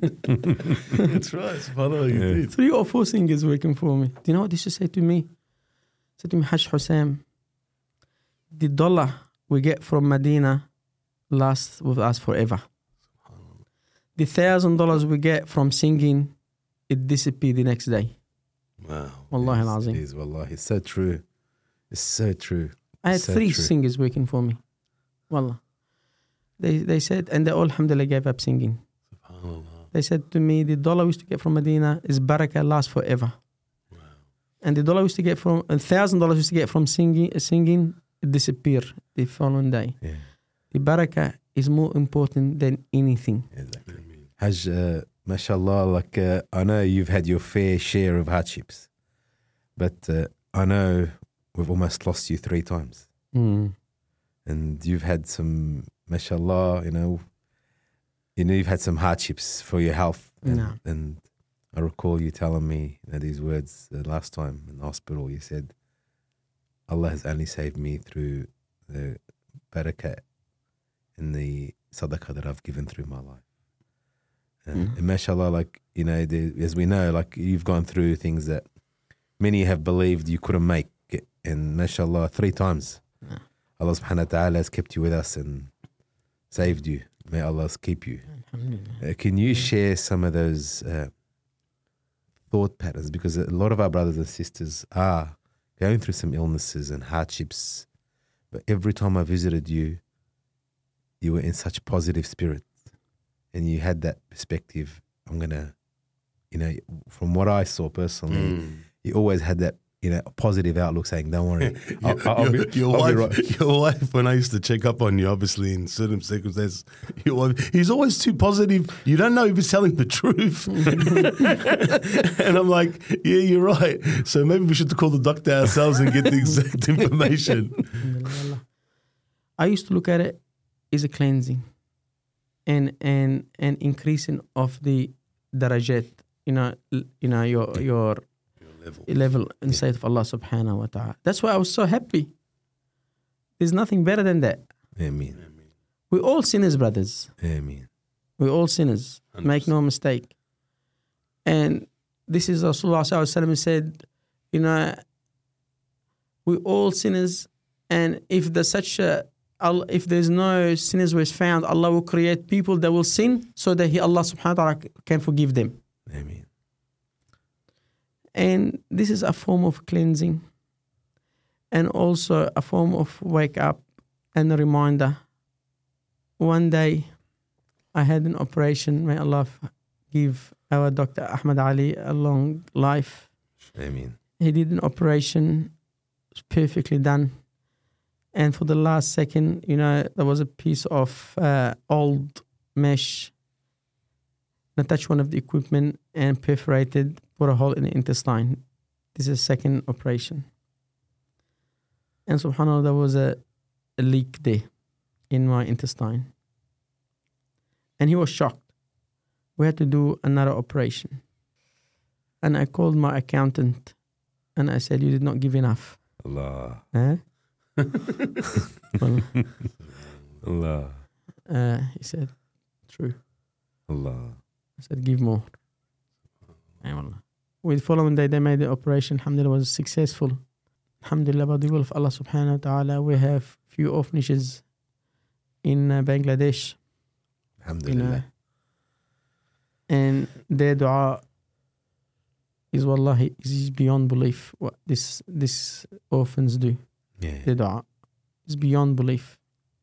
That's right. SubhanAllah, you Yeah. did. Three or four singers working for me. Do you know what they used to say to me? Said to me, Hajj Hussein, the dollar we get from Medina lasts with us forever. The thousand dollars we get from singing, it disappears the next day. Wow. Wallahi Yes, al-Azim. It is, wallahi. It's so true. It's so true. I had So three true. singers working for me. Wallah. They they said, and they all, alhamdulillah, gave up singing. SubhanAllah. They said to me, the dollar we used to get from Medina is barakah, lasts forever. And the dollar we used to get from, a thousand dollars we used to get from singing, singing, it disappear the following day. Yeah, The barakah is more important than anything. exactly. Hajj, uh, mashallah, like uh, I know you've had your fair share of hardships, but uh, I know we've almost lost you three times. Mm. And you've had some, mashallah, you know, you know, you've had some hardships for your health. And, No. and I recall you telling me, you know, these words the last time in the hospital. You said, Allah has only saved me through the barakah and the sadaqah that I've given through my life. And, Mm. and mashallah, like, you know, the, as we know, like you've gone through things that many have believed you couldn't make it. And mashallah, three times. Yeah. Allah subhanahu wa ta'ala has kept you with us and saved you. May Allah keep you. Alhamdulillah. Uh, can you share some of those uh, thought patterns? Because a lot of our brothers and sisters are going through some illnesses and hardships but every time I visited you, you were in such positive spirit, and you had that perspective. I'm gonna, you know, from what I saw personally, Mm. you always had that, you know, positive outlook, saying, "Don't worry, I'll, your, I'll your, be, your I'll be wife, right." your wife, when I used to check up on you, obviously in certain circumstances, your wife, he's always too positive. You don't know if he's telling the truth. And I'm like, yeah, you're right. So maybe we should call the doctor ourselves and get the exact information. Alhamdulillah. I used to look at it as a cleansing and and and increasing of the darajat, you know, l- you know your your Level. level in sight of Allah subhanahu wa ta'ala. That's why I was so happy. There's nothing better than that. Amen. We're all sinners, brothers. Amen. We're all sinners. one hundred Make no mistake. And this is Rasulullah sallallahu alaihi wasallam said, you know, we're all sinners, and if there's such a Al- if there's no sinners was found, Allah will create people that will sin so that He Allah subhanahu wa ta'ala can forgive them. Amen. And this is a form of cleansing, and also a form of wake up and a reminder. One day I had an operation. May Allah f- give our Doctor Ahmad Ali a long life. Amen. He did an operation, it was perfectly done. And for the last second, you know, there was a piece of uh, old mesh that touched one of the equipment and perforated, put a hole in the intestine. This is second operation. And subhanAllah, there was a, a leak there in my intestine. And he was shocked. We had to do another operation. And I called my accountant and I said, you did not give enough. Allah. Huh? Well, Allah. uh, he said, true. Allah. I said, give more. Ay, wallah. With the following day, they made the operation. Alhamdulillah, was successful. Alhamdulillah, by the will of Allah subhanahu wa ta'ala, we have few orphanages in uh, Bangladesh. You Alhamdulillah. know, and their dua is wallahi is beyond belief what this this orphans do. Yeah. The dua is beyond belief.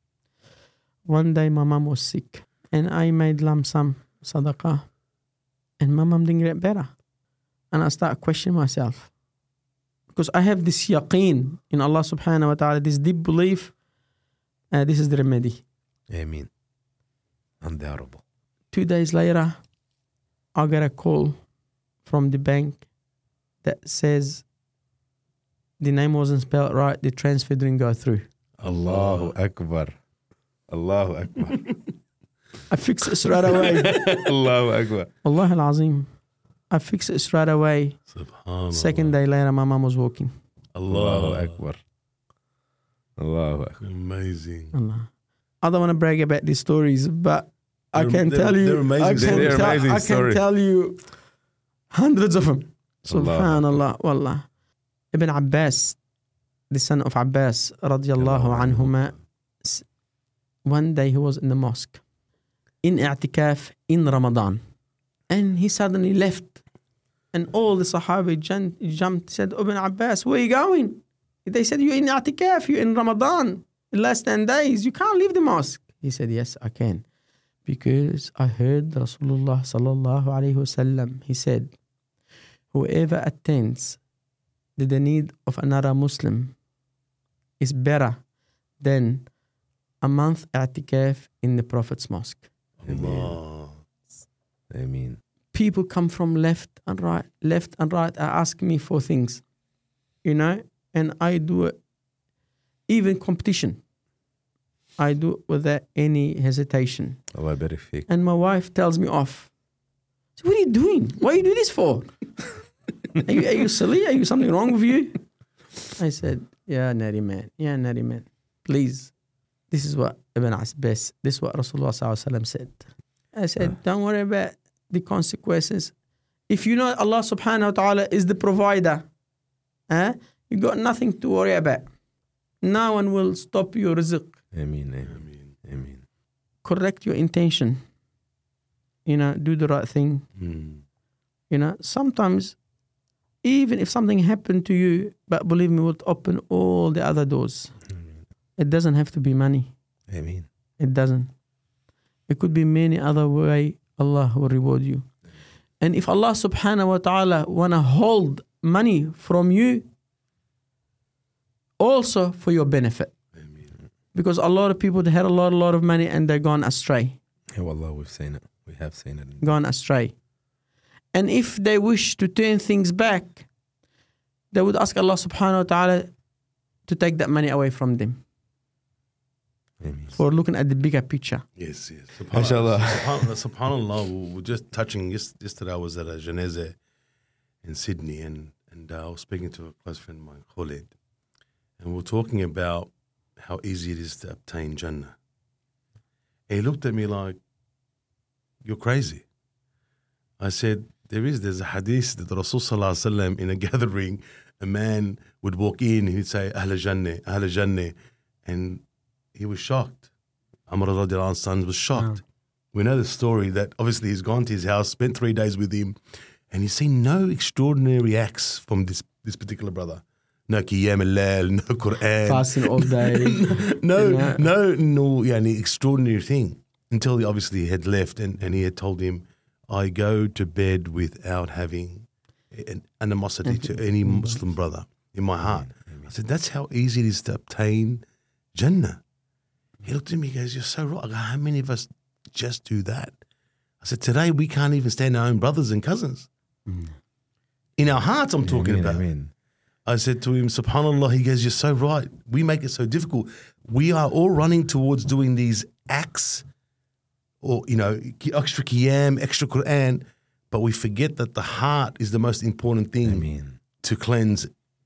One day my mum was sick and I made lump sum sadaqah and my mum didn't get better. And I started questioning myself. Because I have this yaqeen in Allah subhanahu wa ta'ala, this deep belief, uh, this is the remedy. Amen. Undoubtable. Two days later, I got a call from the bank that says the name wasn't spelled right, the transfer didn't go through. Allahu Akbar. Allahu Akbar. I fixed it straight away. Allahu Akbar. Allah al-Azim. I fixed it straight away. Subhanallah. Second day later, my mum was walking. Allahu Allah. Akbar. Allahu Akbar. Amazing. Allah. I don't want to brag about these stories, but I They're- can they're- tell you, they're amazing I can, stories. They're tell, amazing I can stories. tell you hundreds of them. Allahu Subhanallah, wallah. Ibn Abbas, the son of Abbas, radiallahu anhuma, s- one day he was in the mosque, in i'tikaf, in Ramadan. And he suddenly left. And all the Sahaba jun- jumped, said, Ibn Abbas, where are you going? They said, you're in i'tikaf, you're in Ramadan, the last ten days, you can't leave the mosque. He said, yes, I can. Because I heard Rasulullah sallallahu alayhi wasallam, he said, whoever attends to the need of another Muslim is better than a month i'tikaf in the Prophet's mosque. Allah. Amen. People come from left and right, left and right, are asking me for things, you know, and I do it, even competition. I do it without any hesitation. Allah barik fik. And my wife tells me off. So what are you doing? What do you do this for? Are you, are you silly? Are you something wrong with you? I said, yeah, Nari man. Yeah, Nari man. Please. This is what Ibn Abbas, this is what Rasulullah sallallahu alaihi wasallam said. I said, don't worry about the consequences. If you know Allah subhanahu wa ta'ala is the provider, eh, you got nothing to worry about. No one will stop your rizq. Amen. Amen. Amen. Correct your intention. You know, do the right thing. Mm. You know, sometimes, even if something happened to you, but believe me, will open all the other doors. It doesn't have to be money. Ameen. It doesn't. It could be many other way Allah will reward you. And if Allah subhanahu wa ta'ala want to hold money from you, also for your benefit. Amen. Because a lot of people, they had a lot, a lot of money and they're gone astray. Yeah, wallah, we've seen it. We have seen it. Gone astray. And if they wish to turn things back, they would ask Allah subhanahu wa ta'ala to take that money away from them. Ameen. For looking at the bigger picture. Yes, yes. MashaAllah. Subhanallah, subhanallah, we were just touching, yes- yesterday I was at a Janazah in Sydney, and, and uh, I was speaking to a close friend of mine, Khalid, and we were talking about how easy it is to obtain Jannah. And he looked at me like, you're crazy. I said, there is, there's a hadith that Rasul Sallallahu Alaihi Wasallam in a gathering, a man would walk in, he'd say, Ahl Jannah, Ahl Jannah, and he was shocked. Amr radiallahu anhu's son was shocked. We know the story that obviously he's gone to his house, spent three days with him, and he's seen no extraordinary acts from this, this particular brother. No qiyam al-layl, no Quran. Fasting all day. no, Yeah. no, no, yeah, any extraordinary thing. Until he obviously had left and, and he had told him, I go to bed without having an animosity to any Muslim brother in my heart. I said, that's how easy it is to obtain Jannah. He looked at me, he goes, you're so right. I go, how many of us just do that? I said, today we can't even stand our own brothers and cousins. In our hearts, I'm talking Ameen, about. ameen. I said to him, subhanAllah, he goes, you're so right. We make it so difficult. We are all running towards doing these acts or, you know, extra qiyam, extra Quran, but we forget that the heart is the most important thing Ameen. to cleanse.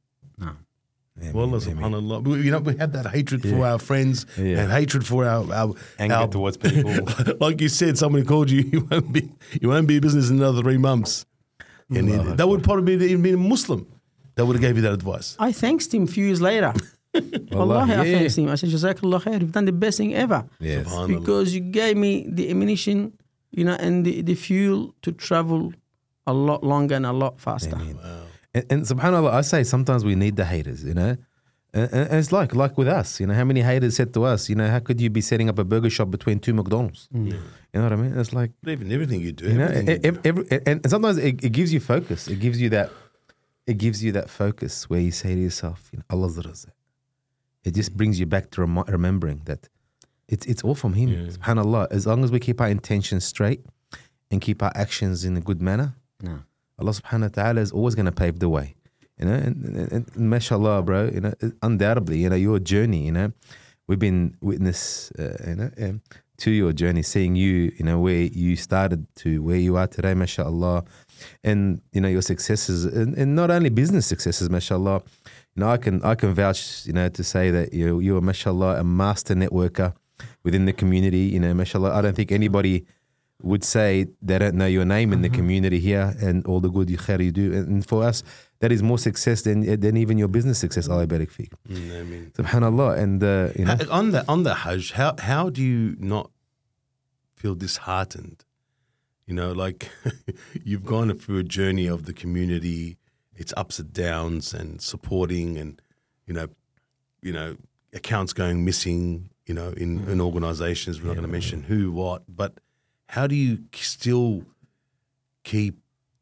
Ameen, Wallah, ameen. subhanAllah. We- You know, we have that hatred for Yeah. our friends, Yeah. and hatred for our, our Anger our, towards people. like you said, somebody called you, you won't be, you won't be in business in another three months. And Allah it- that would probably be even been a Muslim that would have gave you that advice. I thanked him a few years later. Wallah, Wallahi, I yeah. thanked him. I said, Jazakallah khair, you've done the best thing ever. Yes. Subhanallah. Because you gave me the ammunition, you know, and the, the fuel to travel a lot longer and a lot faster. Ameen. And, and subhanAllah, I say sometimes we need the haters, you know. And, and and it's like like with us, you know, how many haters said to us, you know, how could you be setting up a burger shop between two McDonald's? You know what I mean? It's like, Even everything you do. you know, everything you e- do. every, every, and sometimes it, it gives you focus. It gives you that, it gives you that focus where you say to yourself, you know, Allah's razaq. It just brings you back to rem- remembering that it's it's all from Him. Yeah. SubhanAllah. As long as we keep our intentions straight and keep our actions in a good manner, No. Allah subhanahu wa ta'ala is always going to pave the way. You know, and, and, and mashallah, bro, you know, undoubtedly, you know, your journey, you know, we've been witness, uh, you know, um, to your journey, seeing you, you know, where you started to where you are today, mashallah, and, you know, your successes, and, and not only business successes, mashallah, you know, I can, I can vouch, you know, to say that you, you are, mashallah, a master networker within the community, you know, mashallah. I don't think anybody would say they don't know your name in the community here and all the good you khair you do. And for us, that is more success than than even your business success. Allah barik feek. Mm, I mean, Subhanallah. And uh, you know, How- on the on the Hajj, how how do you not feel disheartened? You know, like you've gone through a journey of the community, its ups and downs, and supporting, and you know, you know, accounts going missing. You know, in in organisations, we're not going to mention who, what, but how do you still keep?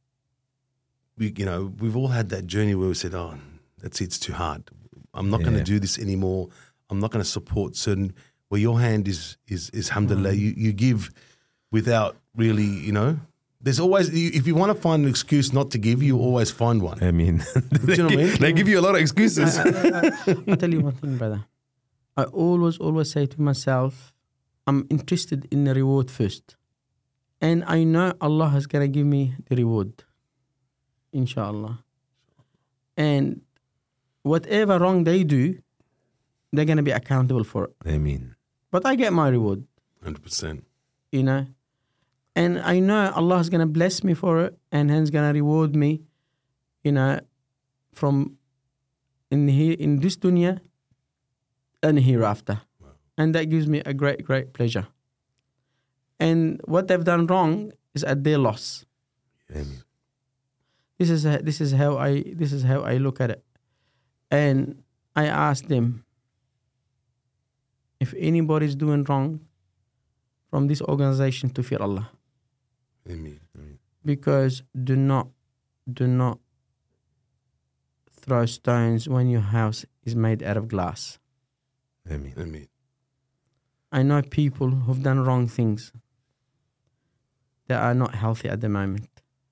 We, you know, we've all had that journey where we said, "Oh, that's it, it's too hard. I'm not going Yeah. to do this anymore. I'm not going to support certain." Where your hand is is is alhamdulillah, you you give without really, you know. There's always, you- if you want to find an excuse not to give, you always find one. I mean, Do you know what I mean? they give you a lot of excuses. I, I, I'll tell you one thing, brother. I always, always say to myself, I'm interested in the reward first. And I know Allah is going to give me the reward. Inshallah. And whatever wrong they do, they're going to be accountable for it. I mean, But I get my reward, one hundred percent. you know. And I know Allah is going to bless me for it and hence going to reward me, you know, from in here in this dunya and hereafter. And that gives me a great, great pleasure. And what they've done wrong is at their loss. I mean, This is this is how I this is how I look at it. And I ask them, if anybody's doing wrong from this organization to fear Allah. Ameen. Because do not, do not throw stones when your house is made out of glass. Ameen. Ameen. I know people who've done wrong things that are not healthy at the moment.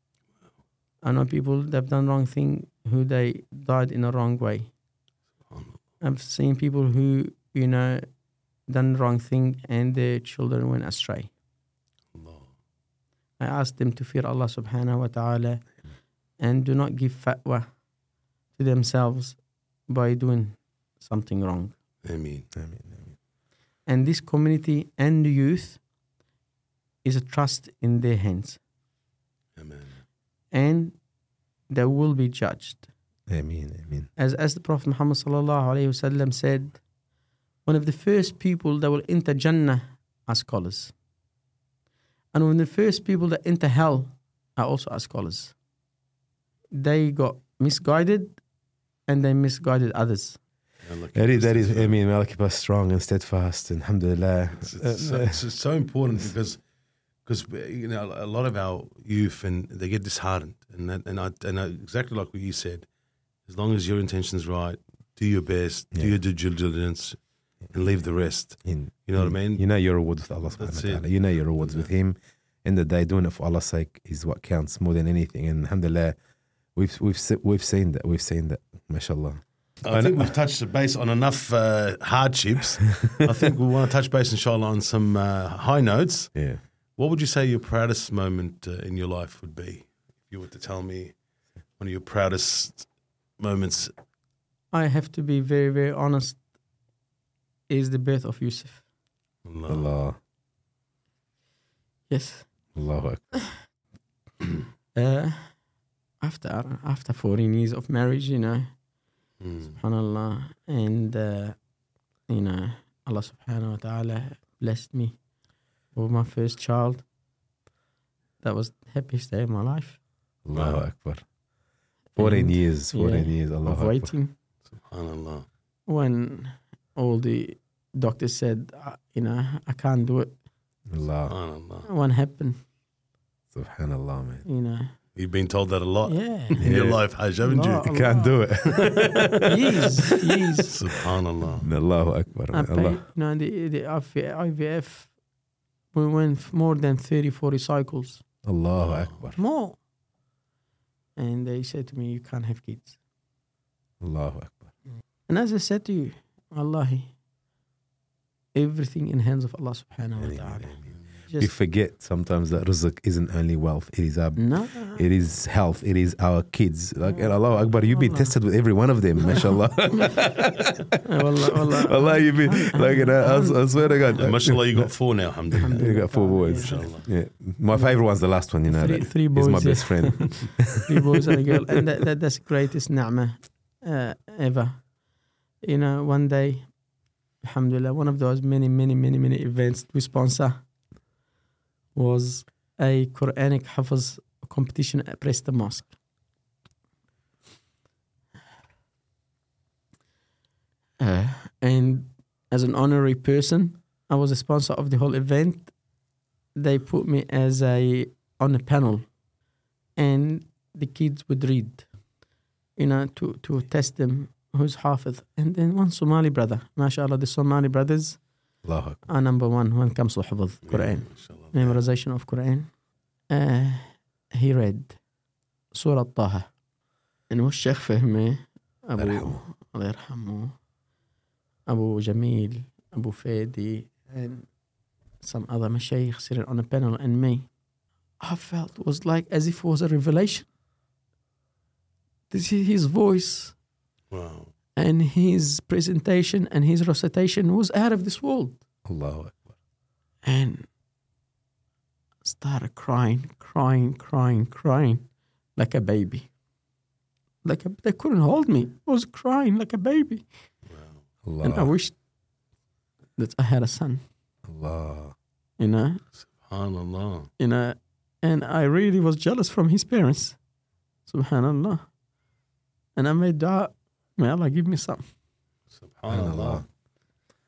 I know people that have done wrong thing who they died in a wrong way. I've seen people who, you know, done the wrong thing and their children went astray. Allah. I asked them to fear Allah subhanahu wa ta'ala and do not give fatwa to themselves by doing something wrong. Ameen. Ameen. And this community and the youth is a trust in their hands. Amen. And they will be judged. Ameen. Ameen. As as the Prophet Muhammad sallallahu alayhi wasallam said, one of the first people that will enter Jannah are scholars. And one of the first people that enter hell are also are scholars. They got misguided and they misguided others. That is, that is, I mean, may Allah keep us strong and steadfast, and alhamdulillah. It's, it's, so, it's so important because, because you know, a lot of our youth and they get disheartened, and that, and I, and I, exactly like what you said, as long as your intention's right, do your best, Yeah. do your due diligence, and leave the rest. In, You know what I in- mean? You know your rewards with Allah That's subhanahu wa it. ta'ala. You know your rewards with Him. In the day, doing it for Allah's sake is what counts more than anything. And alhamdulillah, we've we've se- we've seen that. We've seen that. MashaAllah. I think we've touched base on enough uh, hardships. I think we want to touch base, inshallah, on some uh, high notes. Yeah. What would you say your proudest moment uh, in your life would be? If you were to tell me one of your proudest moments. I have to be very, very honest, is the birth of Yusuf. Allah. Allah. Yes. Allahu Akbar. Uh, after after fourteen years of marriage, you know, Mm. subhanallah, and uh, you know, Allah subhanahu wa ta'ala blessed me with my first child. That was the happiest day of my life. Allahu Wow. Akbar. Fourteen And, years. Fourteen yeah, years. Allahu of Akbar. waiting. SubhanAllah. When all the doctors said, uh, you know, I can't do it. Allah. SubhanAllah. What happened? Subhanallah, man. You know, You've been told that a lot yeah. in your Yeah. life, Hajj, haven't Allah. you? You can't do it. years, years. SubhanAllah. Allahu Akbar. I man. paid, Allah. you know, the, the I V F, we went f- more than thirty, forty cycles. Allahu Wow. Akbar. More. And they said to me, you can't have kids. Allahu Akbar. And as I said to you, Wallahi, everything in hands of Allah subhanahu wa Ameen, ta'ala. ameen. Just, We forget sometimes that rizq isn't only wealth. It is our, no. it is health. It is our kids. Like Allahu Akbar, you've been Allah. tested with every one of them. MashaAllah. Wallah, wallah. Allah, you've been like you know. I, I swear to God. And mashallah, you got four now, alhamdulillah. You got four boys. Mashallah. Yeah, my favorite one's the last one. You know, Three- that. three He's my boys, yeah. best friend. Three boys and a girl. And that, that, that's the greatest ni'mah uh, ever. You know, one day, alhamdulillah, one of those many, many, many, many events we sponsor was a Quranic Hafiz competition at Preston Mosque. Uh, and as an honorary person, I was a sponsor of the whole event. They put me as a on a panel, and the kids would read, you know, to, to test them who's Hafiz. And then one Somali brother, mashallah, the Somali brothers Allahu Akbar. are number one when it comes to Hafidh Quran, Mashallah. memorization of Quran. Uh, he read Surah Taha. And والشيخ فهمي أبو يرحمه. الله يرحمه Abu Jamil, Abu Fadi, and some other mashayikh sitting on a panel, and me. I felt it was like as if it was a revelation. To see his voice Wow. and his presentation and his recitation was out of this world. Allahu Akbar. And I started crying, crying, crying, crying like a baby. Like a, they couldn't hold me. I was crying like a baby. And I Allah. wished that I had a son, Allah. you know, SubhanAllah. you know, and I really was jealous from his parents. Subhanallah. And I made dua, may Allah give me some. SubhanAllah.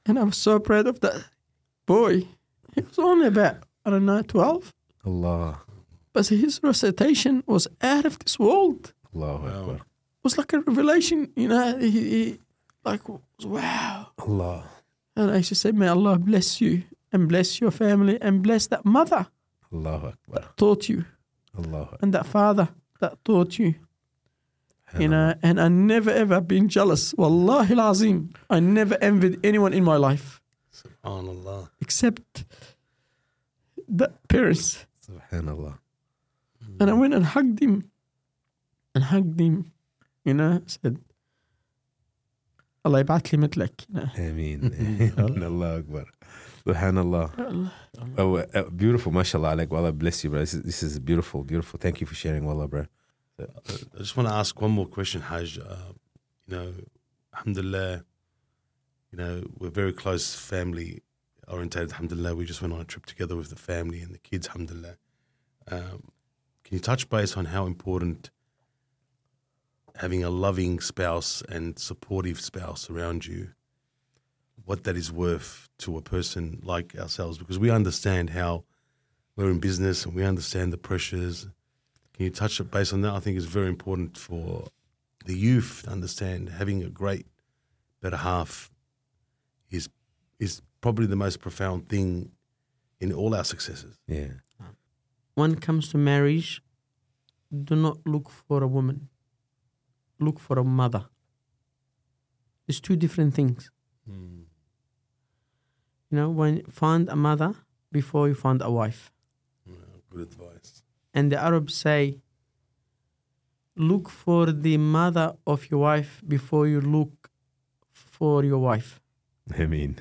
And I was so proud of that boy. He was only about, I don't know, twelve. Allah. But his recitation was out of this world. Allahu Akbar. It was like a revelation, you know. He, he like, wow. Allah. And I used to say, may Allah bless you and bless your family and bless that mother Allahu Akbar. that taught you Allahu Akbar. and that father that taught you. You know, and I never ever been jealous. Wallahi al-azim. I never envied anyone in my life Subhanallah. except the parents. Subhanallah. And I went and hugged him and hugged him, you know, said, Allah يبعث لي مثلك. You know. Ameen. Allah Akbar. Subhanallah. Oh, uh, beautiful. MashaAllah. Like, Allah bless you, bro. This is, this is beautiful, beautiful. Thank you for sharing, Wallah, bro. I just want to ask one more question, Haj. Uh, you know, alhamdulillah, you know, we're very close family orientated, alhamdulillah. We just went on a trip together with the family and the kids, alhamdulillah. Um, can you touch base on how important having a loving spouse and supportive spouse around you, what that is worth to a person like ourselves? Because we understand how we're in business and we understand the pressures. Can you touch base on that? I think it's very important for the youth to understand having a great better half is is probably the most profound thing in all our successes. Yeah. When it comes to marriage, do not look for a woman. Look for a mother. It's two different things. Mm. You know, when find a mother before you find a wife. Yeah, good advice. And the Arabs say, look for the mother of your wife before you look for your wife. Ameen.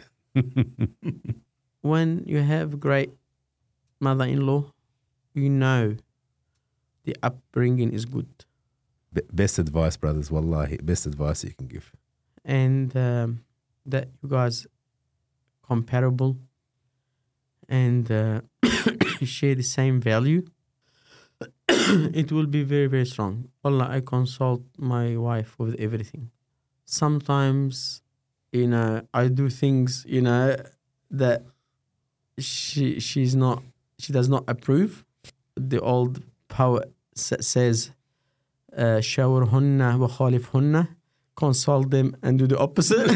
When you have great mother-in-law, you know the upbringing is good. B- best advice, brothers. Wallahi. Best advice you can give. And um, that you guys comparable and uh, share the same value. It will be very, very strong. Wallah, I consult my wife with everything. Sometimes, you know, I do things, you know, that she she's not, she does not approve. The old poet sa- says, uh, "Shawarhunna wa khalifhunna." Consult them and do the opposite.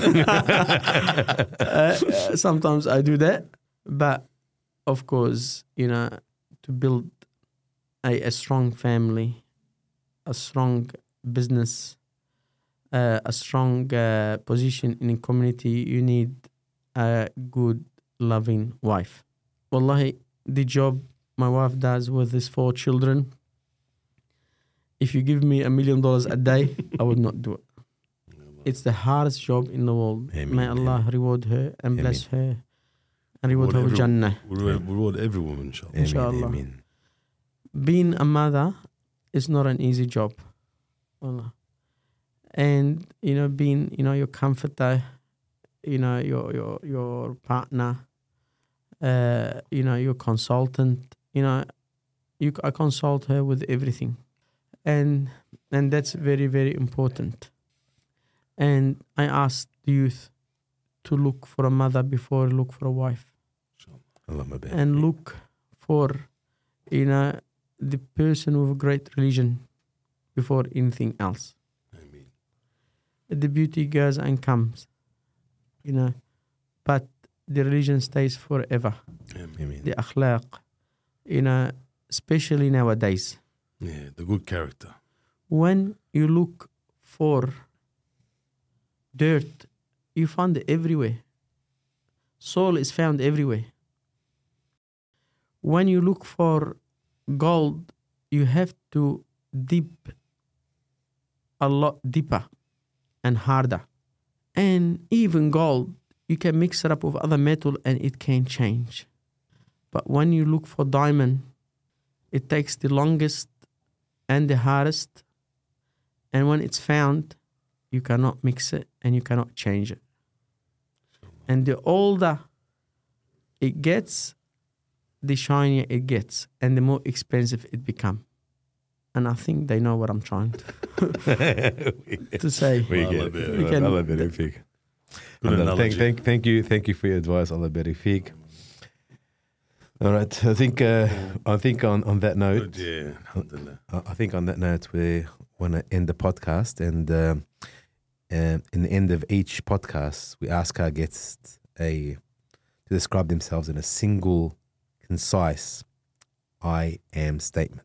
uh, uh, sometimes I do that, but of course, you know, to build a, a strong family, a strong business, uh, a strong uh, position in a community, you need a good, loving wife. Wallahi, the job my wife does with these four children, if you give me a million dollars a day, I would not do it. It's the hardest job in the world. Ameen, May Allah ameen. reward her and bless her and reward Reward her with every- Jannah. We reward, we reward every woman, inshallah. Ameen, Inshallah. ameen. Being a mother is not an easy job. Wallah. And, you know, being, you know, your comforter, you know, your your your partner, uh, you know, your consultant, you know, you I consult her with everything. And and that's very, very important. And I ask the youth to look for a mother before look for a wife. Allahumma barik. And look for, you know, the person with a great religion before anything else. Ameen. The beauty goes and comes, you know, but the religion stays forever. Ameen. Ameen. The akhlaq, you know, especially nowadays. Yeah, the good character. When you look for dirt, you find it everywhere. Soul is found everywhere. When you look for gold, you have to dip a lot deeper and harder. And even gold, you can mix it up with other metal and it can change. But when you look for diamond, it takes the longest and the hardest. And when it's found, you cannot mix it and you cannot change it. And the older it gets, the shinier it gets and the more expensive it becomes. And I think they know what I'm trying to, to say. We Allah get barik. it. We can- Allah barik fik. Good Alhamdulillah. analogy. Thank, thank, thank you, thank you for your advice. Allah barik feek. All right, I think uh, I think on, on that note, Good, yeah. Alhamdulillah. I I think on that note we want to end the podcast, and um, uh, in the end of each podcast, we ask our guests a to describe themselves in a single, concise "I am" statement.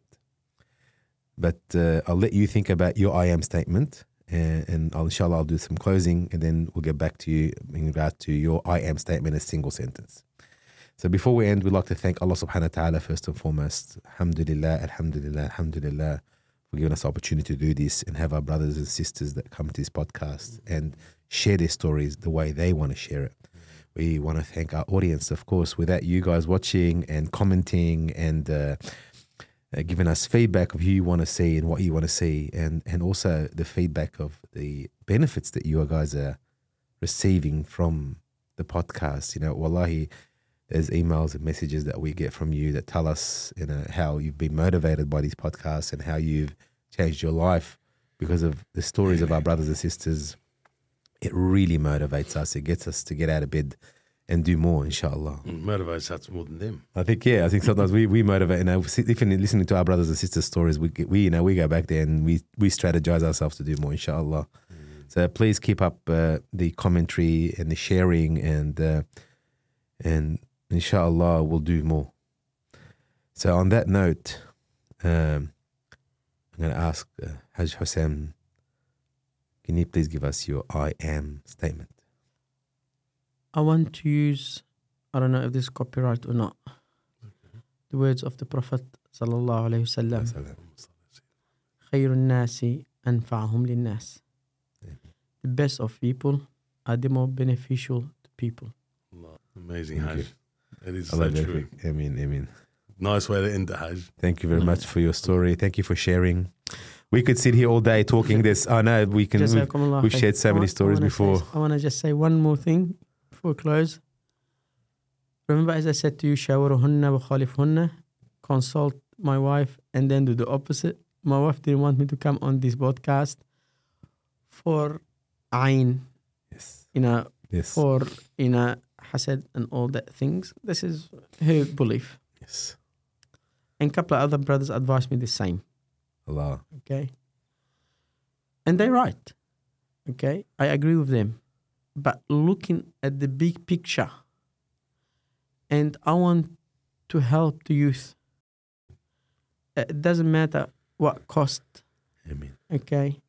But uh, I'll let you think about your "I am" statement, and, and I'll, inshallah I'll do some closing, and then we'll get back to you in regard to your "I am" statement in a single sentence. So before we end, we'd like to thank Allah subhanahu wa ta'ala first and foremost. Alhamdulillah, alhamdulillah, alhamdulillah for giving us the opportunity to do this and have our brothers and sisters that come to this podcast and share their stories the way they want to share it. We want to thank our audience, of course, without you guys watching and commenting and uh, uh, giving us feedback of who you want to see and what you want to see, and, and also the feedback of the benefits that you guys are receiving from the podcast. You know, wallahi, there's emails and messages that we get from you that tell us, you know, how you've been motivated by these podcasts and how you've changed your life because of the stories of our brothers and sisters. It really motivates us. It gets us to get out of bed and do more, inshallah. Mm, motivates us more than them. I think, yeah, I think sometimes we, we motivate, you know, even listening to our brothers and sisters' stories, we, we you know, we go back there and we, we strategize ourselves to do more, inshallah. Mm. So please keep up uh, the commentary and the sharing, and uh, and inshallah we'll do more. So on that note, um, I'm going to ask uh, Hajj Hussein, can you please give us your "I am" statement? I want to use, I don't know if this is copyright or not, the words of the Prophet sallallahu alaihi wasallam. خير الناس أنفعهم للناس. The best of people are the more beneficial to people. Amazing, Thank Hajj. you. That is Allah so barik true. feek. Ameen, ameen. Nice way to end the Hajj. Thank you very much for your story. Thank you for sharing. We could sit here all day talking this. I know we can. We've, Jazakumullah we've khair. shared so I many wa- stories I wanna before. Say, I want to just say one more thing before we close. Remember, as I said to you, shawaruhunna wa khalifhunna, consult my wife and then do the opposite. My wife didn't want me to come on this podcast for ayn, Yes. you know, Yes. for, you know, hasad and all that things. This is her belief. Yes. And a couple of other brothers advised me the same. Allah. Okay. And they're right. Okay. I agree with them. But looking at the big picture, and I want to help the youth. It doesn't matter what cost. Ameen. Okay.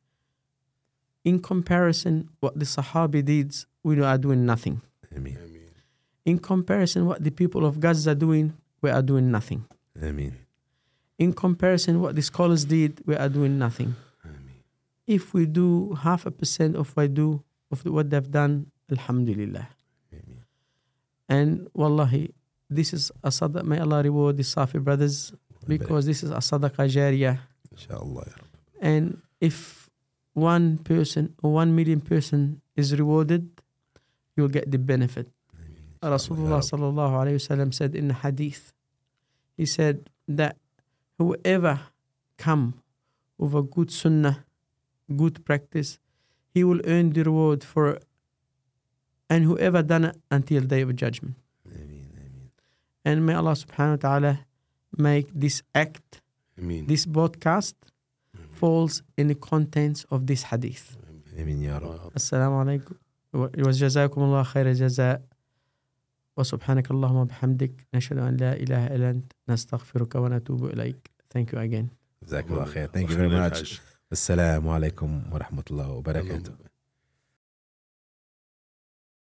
In comparison, what the Sahabi did, we are doing nothing. Ameen. Ameen. In comparison, what the people of Gaza are doing, we are doing nothing. Ameen. In comparison, what the scholars did, we are doing nothing. Ameen. If we do half a percent of what do of what they've done, alhamdulillah. Ameen. And wallahi, this is a sadaqah. May Allah reward the Safi brothers, because this is a sadaqah jariyah. Inshallah. ya Rabbi. And if one person or one million person is rewarded, you'll get the benefit. Rasulullah sallallahu alayhi wasallam said in a hadith, he said that whoever come with a good sunnah, good practice, he will earn the reward for it. And whoever done it until day of judgment. Ameen. Ameen. And may Allah subhanahu wa ta'ala make this act, Ameen. this podcast, falls in the contents of this hadith. Ameen ya Rabbi. Assalamu alaikum. وجزاكم الله خير الجزاء وسبحانك اللهم وبحمدك نشهد أن لا إله إلا أنت نستغفرك ونتوب إليك. Thank you again. Jazakallah khair. Thank you very much. Assalamu alaikum wa rahmatullahi wa barakatuh.